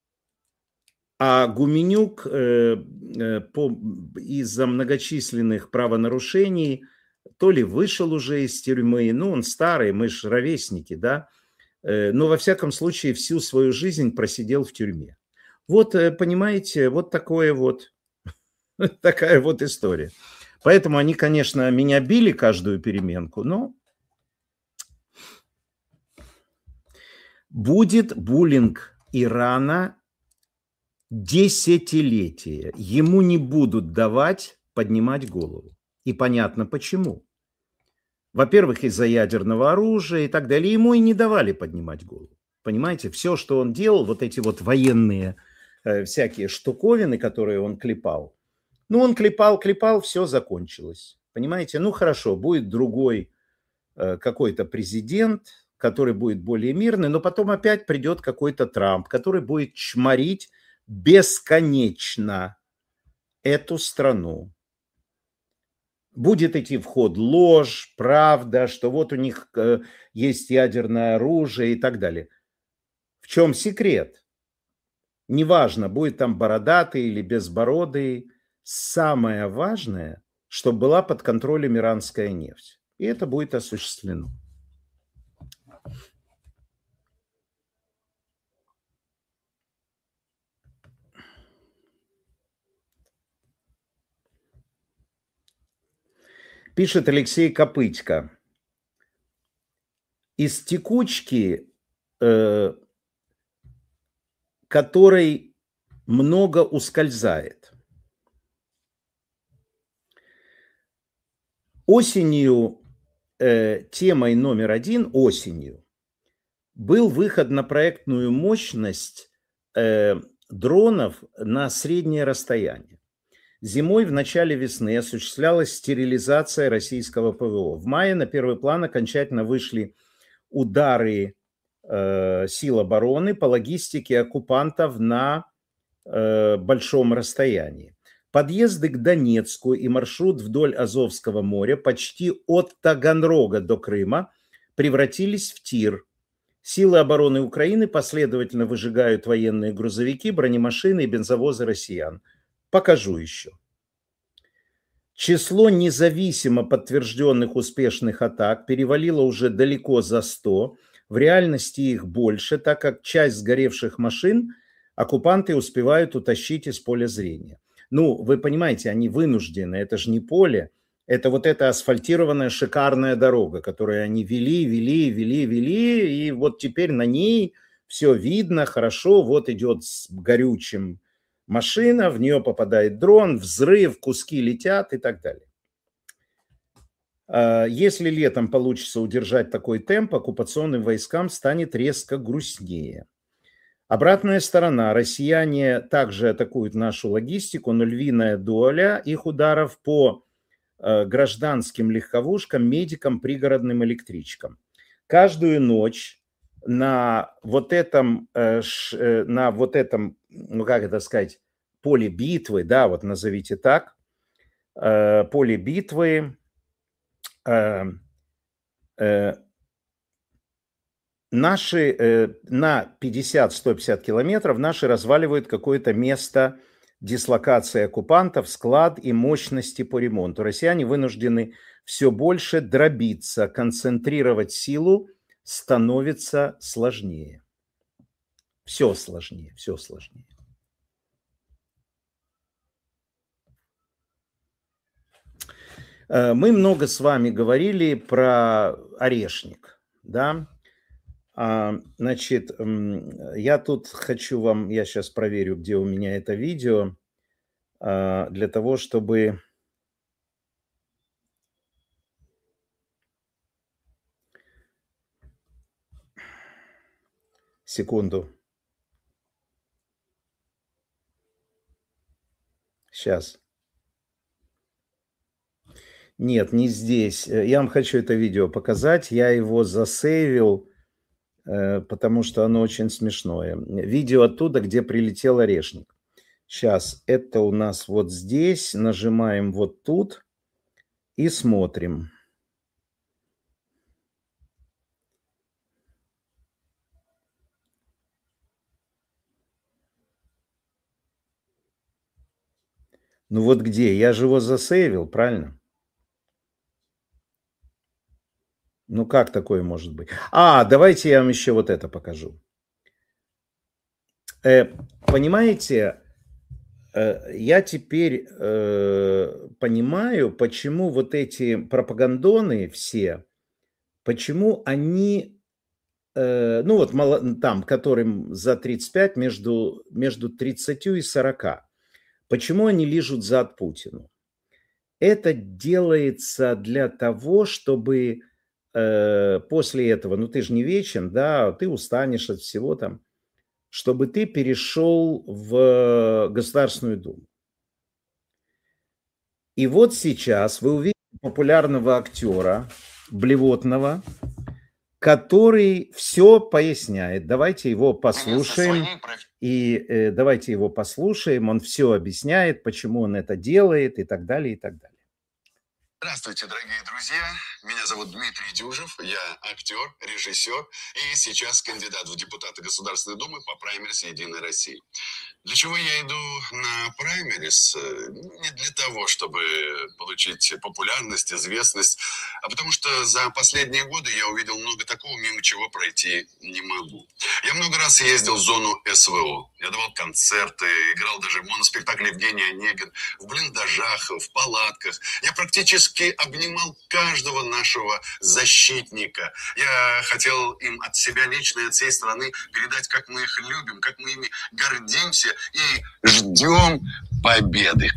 а Гуменюк из-за многочисленных правонарушений то ли вышел уже из тюрьмы, ну, он старый, мы же ровесники, да, но во всяком случае всю свою жизнь просидел в тюрьме. Вот, понимаете, вот такое вот, такая вот история. Поэтому они, конечно, меня били каждую переменку, но будет буллинг Ирана десятилетия. Ему не будут давать поднимать голову. И понятно почему. Во-первых, из-за ядерного оружия и так далее. Ему и не давали поднимать голову. Понимаете, все, что он делал, вот эти вот военные э, всякие штуковины, которые он клепал, ну, он клепал, клепал, все закончилось. Понимаете, ну, хорошо, будет другой э, какой-то президент, который будет более мирный, но потом опять придет какой-то Трамп, который будет чморить бесконечно эту страну. Будет идти в ход ложь, правда, что вот у них э, есть ядерное оружие и так далее. В чем секрет? Неважно, будет там бородатый или безбородый. Самое важное, чтобы была под контролем иранская нефть. И это будет осуществлено. Пишет Алексей Копытько. Из текучки, э, которой много ускользает. Осенью, э, темой номер один, осенью, был выход на проектную мощность э, дронов на среднее расстояние. Зимой в начале весны осуществлялась стерилизация российского ПВО. В мае на первый план окончательно вышли удары э, сил обороны по логистике оккупантов на э, большом расстоянии. Подъезды к Донецку и маршрут вдоль Азовского моря почти от Таганрога до Крыма превратились в тир. Силы обороны Украины последовательно выжигают военные грузовики, бронемашины и бензовозы россиян. Покажу еще. Число независимо подтвержденных успешных атак перевалило уже далеко за сто. В реальности их больше, так как часть сгоревших машин оккупанты успевают утащить из поля зрения. Ну, вы понимаете, они вынуждены, это же не поле, это вот эта асфальтированная шикарная дорога, которую они вели, вели, вели, вели, и вот теперь на ней все видно, хорошо, вот идет с горючим машина, в нее попадает дрон, взрыв, куски летят и так далее. Если летом получится удержать такой темп, оккупационным войскам станет резко грустнее. Обратная сторона. Россияне также атакуют нашу логистику, но львиная доля их ударов по гражданским легковушкам, медикам, пригородным электричкам. Каждую ночь на вот этом, на вот этом, ну как это сказать, поле битвы, да, вот назовите так, поле битвы наши э, на пятьдесят - сто пятьдесят километров наши разваливают какое-то место дислокации оккупантов, склад и мощности по ремонту. Россияне вынуждены все больше дробиться, концентрировать силу становится сложнее. Все сложнее, все сложнее. Мы много с вами говорили про Орешник, да? Значит, я тут хочу вам, я сейчас проверю, где у меня это видео, для того, чтобы... Секунду. Сейчас. Нет, не здесь. Я вам хочу это видео показать. Я его засейвил, потому что оно очень смешное. Видео оттуда, где прилетел Орешник. Сейчас. Это у нас вот здесь. Нажимаем вот тут и смотрим. Ну вот где? Я же его засейвил, правильно? Ну как такое может быть? А, давайте я вам еще вот это покажу. Э, понимаете, э, я теперь э, понимаю, почему вот эти пропагандоны все, почему они, э, ну вот мало, там, которым за тридцать пять, между, между тридцатью и сорока, почему они лижут зад Путину? Это делается для того, чтобы э, после этого, ну ты же не вечен, да, ты устанешь от всего там, чтобы ты перешел в Государственную Думу. И вот сейчас вы увидите популярного актера, блевотного, который все поясняет. Давайте его послушаем. И э, давайте его послушаем. Он все объясняет, почему он это делает и так далее, и так далее. Здравствуйте, дорогие друзья. Меня зовут Дмитрий Дюжев. Я актер, режиссер и сейчас кандидат в депутаты Государственной Думы по праймерис «Единой России». Для чего я иду на праймерис? Не для того, чтобы получить популярность, известность, а потому что за последние годы я увидел много такого, мимо чего пройти не могу. Я много раз ездил в зону СВО. Я давал концерты, играл даже в моноспектакле Евгений Онегин, в блиндажах, в палатках. Я практически обнимал каждого нашего защитника. Я хотел им от себя лично и от всей страны передать, как мы их любим, как мы ими гордимся и ждем победы.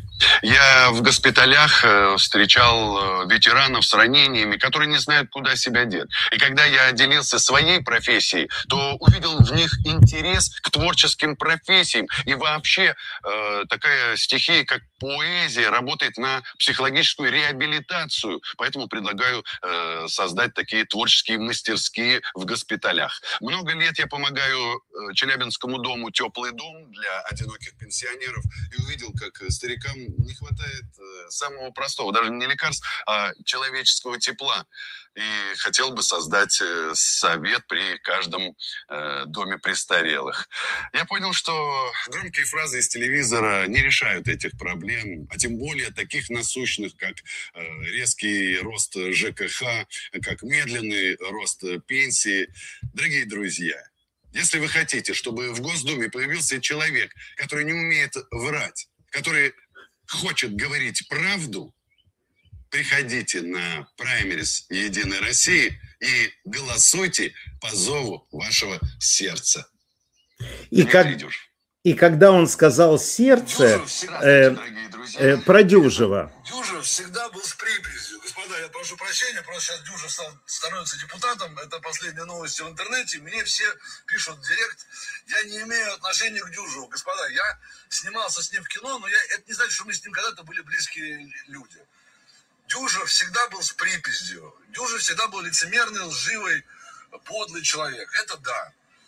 Я в госпиталях встречал ветеранов с ранениями, которые не знают, куда себя деть. И когда я делился своей профессией, то увидел в них интерес к творческим профессиям. И вообще э, такая стихия, как поэзия, работает на психологическую реабилитацию. Поэтому предлагаю э, создать такие творческие мастерские в госпиталях. Много лет я помогаю Челябинскому дому «Теплый дом» для одиноких пенсионеров. И увидел, как старикам не хватает самого простого, даже не лекарств, а человеческого тепла. И хотел бы создать совет при каждом э, доме престарелых. Я понял, что громкие фразы из телевизора не решают этих проблем, а тем более таких насущных, как э, резкий рост ЖКХ, как медленный рост пенсии. Дорогие друзья, если вы хотите, чтобы в Госдуме появился человек, который не умеет врать, который хочет говорить правду, приходите на праймерис «Единой России» и голосуйте по зову вашего сердца. И, как, и когда он сказал «сердце», э, э, про Дюжева. Дюжев всегда был с приписью. Господа, я прошу прощения, просто сейчас Дюжев стал, становится депутатом. Это последние новости в интернете. Мне все пишут в директ. Я не имею отношения к Дюжеву. Господа, я снимался с ним в кино, но я, это не значит, что мы с ним когда-то были близкие люди. Дюжев всегда был с приписью. Дюжев всегда был лицемерный, лживый, подлый человек. Это да.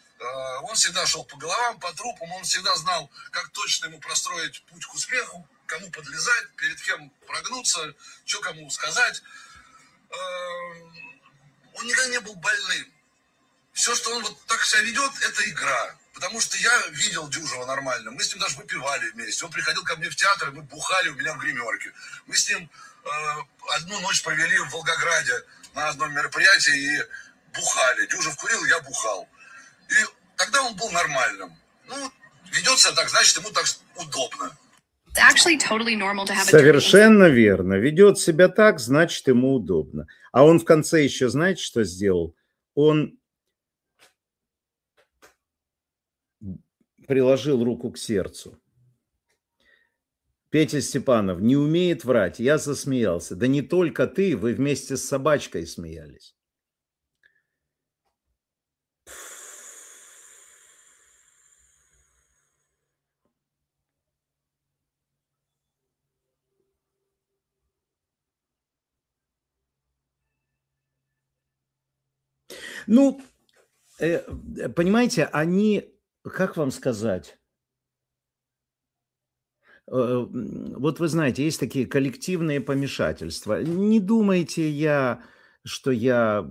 Он всегда шел по головам, по трупам. Он всегда знал, как точно ему простроить путь к успеху, кому подлезать, перед кем прогнуться, что кому сказать. Он никогда не был больным. Все, что он вот так себя ведет, это игра. Потому что я видел Дюжева нормально. Мы с ним даже выпивали вместе. Он приходил ко мне в театр, и мы бухали у меня в гримерке. Мы с ним э, одну ночь провели в Волгограде на одном мероприятии и бухали. Дюжев курил, я бухал. И тогда он был нормальным. Ну, ведет себя так, значит, ему так удобно. Совершенно верно. Ведет себя так, значит, ему удобно. А он в конце еще, знаете, что сделал? Он приложил руку к сердцу. Петя Степанов не умеет врать. Я засмеялся. Да не только ты, вы вместе с собачкой смеялись. Ну, понимаете, они, как вам сказать, вот вы знаете, есть такие коллективные помешательства. Не думайте я, что я,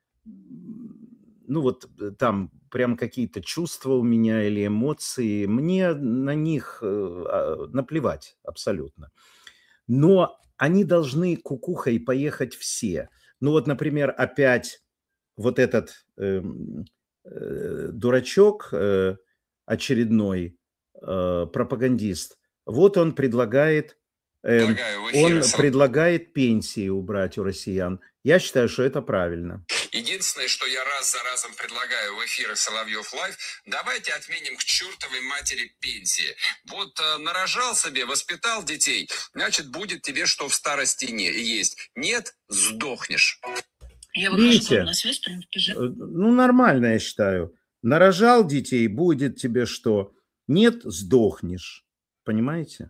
ну вот там прям какие-то чувства у меня или эмоции. Мне на них наплевать абсолютно. Но они должны кукухой поехать все. Ну вот, например, опять вот этот э, э, дурачок э, очередной э, пропагандист, вот он предлагает, э, он предлагает пенсии убрать у россиян. Я считаю, что это правильно. Единственное, что я раз за разом предлагаю в эфиры Соловьев Лайв, давайте отменим к чертовой матери пенсии. Вот э, нарожал себе, воспитал детей, значит, будет тебе что в старости не есть. Нет, сдохнешь. Я Видите, на связь, прям ну нормально, я считаю. Нарожал детей, будет тебе что? Нет, сдохнешь. Понимаете?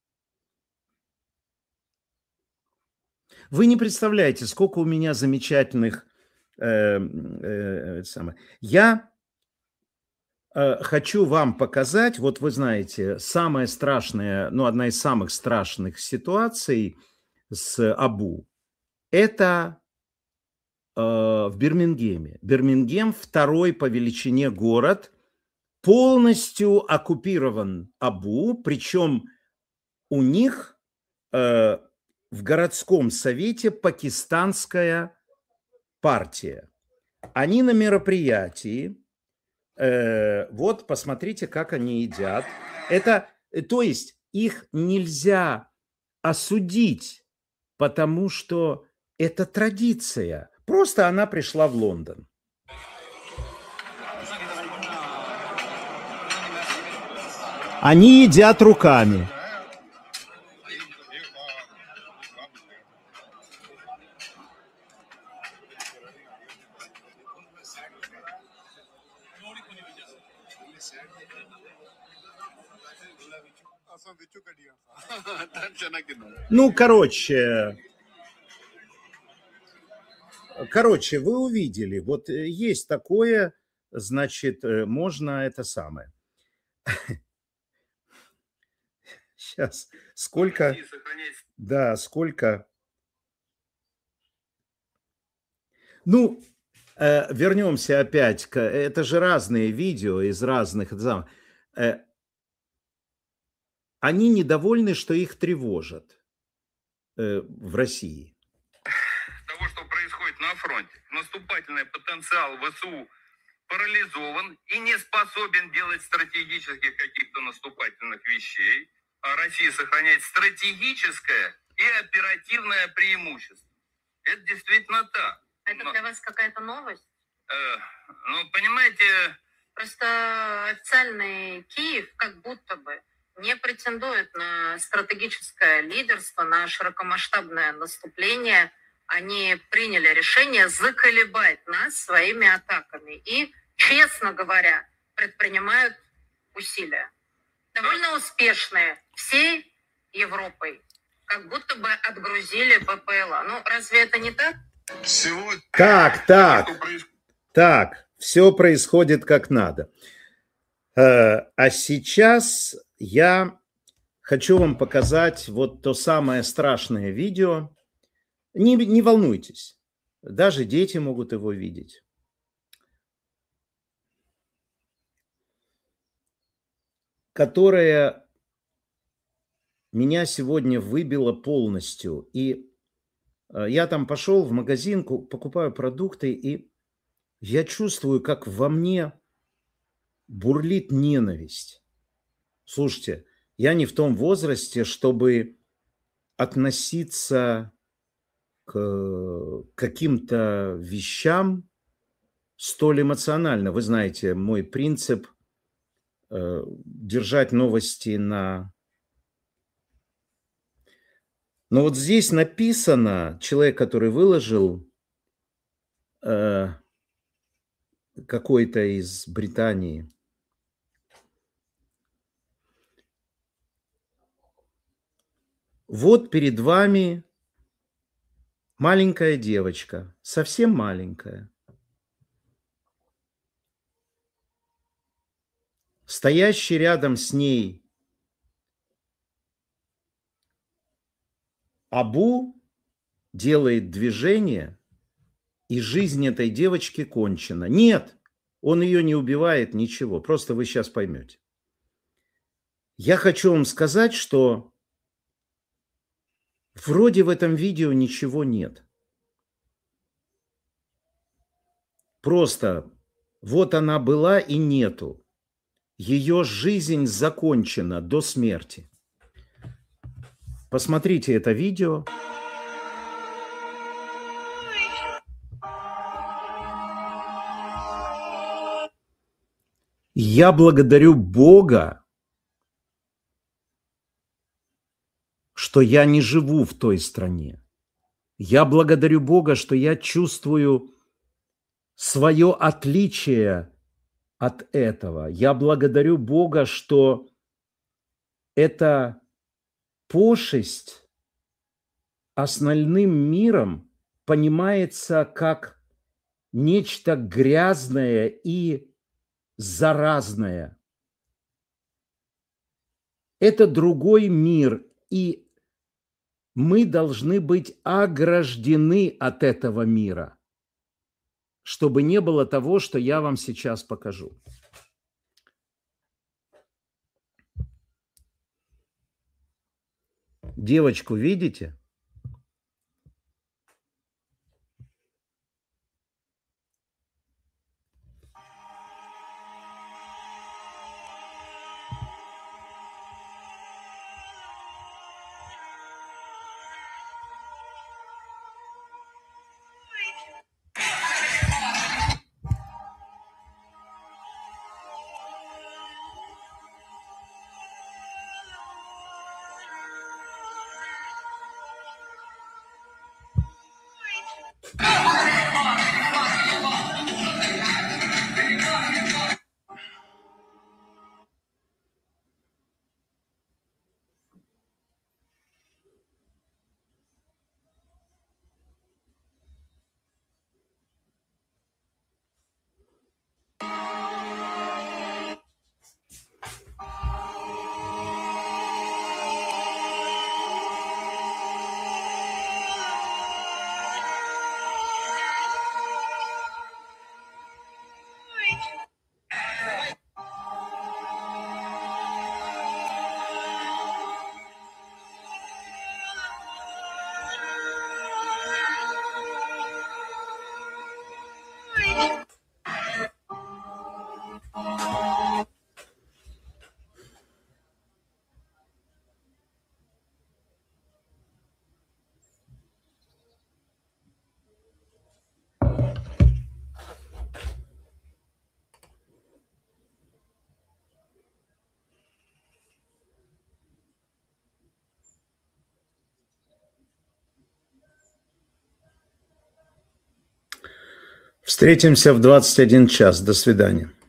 Вы не представляете, сколько у меня замечательных... Э, э, самое. Я э, хочу вам показать, вот вы знаете, самая страшная, ну одна из самых страшных ситуаций с Абу, это... в Бирмингеме. Бирмингем второй по величине город, полностью оккупирован Абу, причем у них э, в городском совете пакистанская партия. Они на мероприятии, э, вот посмотрите, как они едят. Это, то есть их нельзя осудить, потому что это традиция. Просто она пришла в Лондон. Они едят руками. Ну, короче... Короче, вы увидели, вот есть такое, значит, можно это самое. Сейчас, сколько, да, сколько. Ну, э, вернемся опять к, это же разные видео из разных, э, они недовольны, что их тревожат э, в России. Того, что происходит на фронте. Наступательный потенциал ВСУ парализован и не способен делать стратегических каких-то наступательных вещей, а Россия сохраняет стратегическое и оперативное преимущество. Это действительно так. Это для вас какая-то новость? Э, ну, понимаете... Просто официальный Киев как будто бы не претендует на стратегическое лидерство, на широкомасштабное наступление. Они приняли решение заколебать нас своими атаками и, честно говоря, предпринимают усилия. Довольно успешные всей Европой. Как будто бы отгрузили БПЛА. Ну, разве это не так? Сегодня... Так, так, так, все происходит как надо. А сейчас я хочу вам показать вот то самое страшное видео. Не, не волнуйтесь, даже дети могут его видеть. которая меня сегодня выбила полностью. И я там пошел в магазин, покупаю продукты, и я чувствую, как во мне бурлит ненависть. Слушайте, я не в том возрасте, чтобы относиться к каким-то вещам столь эмоционально. Вы знаете, мой принцип э, держать новости на... Но вот здесь написано, человек, который выложил, э, какой-то из Британии, вот перед вами маленькая девочка, совсем маленькая. Стоящий рядом с ней Абу делает движение, и жизнь этой девочки кончена. Нет, он ее не убивает, ничего. Просто вы сейчас поймете. Я хочу вам сказать, что вроде в этом видео ничего нет. Просто вот она была и нету. Ее жизнь закончена до смерти. Посмотрите это видео. Я благодарю Бога, что я не живу в той стране. Я благодарю Бога, что я чувствую свое отличие от этого. Я благодарю Бога, что эта пошесть остальным миром понимается как нечто грязное и заразное. Это другой мир, и мы должны быть ограждены от этого мира, чтобы не было того, что я вам сейчас покажу. Девочку видите? Встретимся в двадцать один час. До свидания.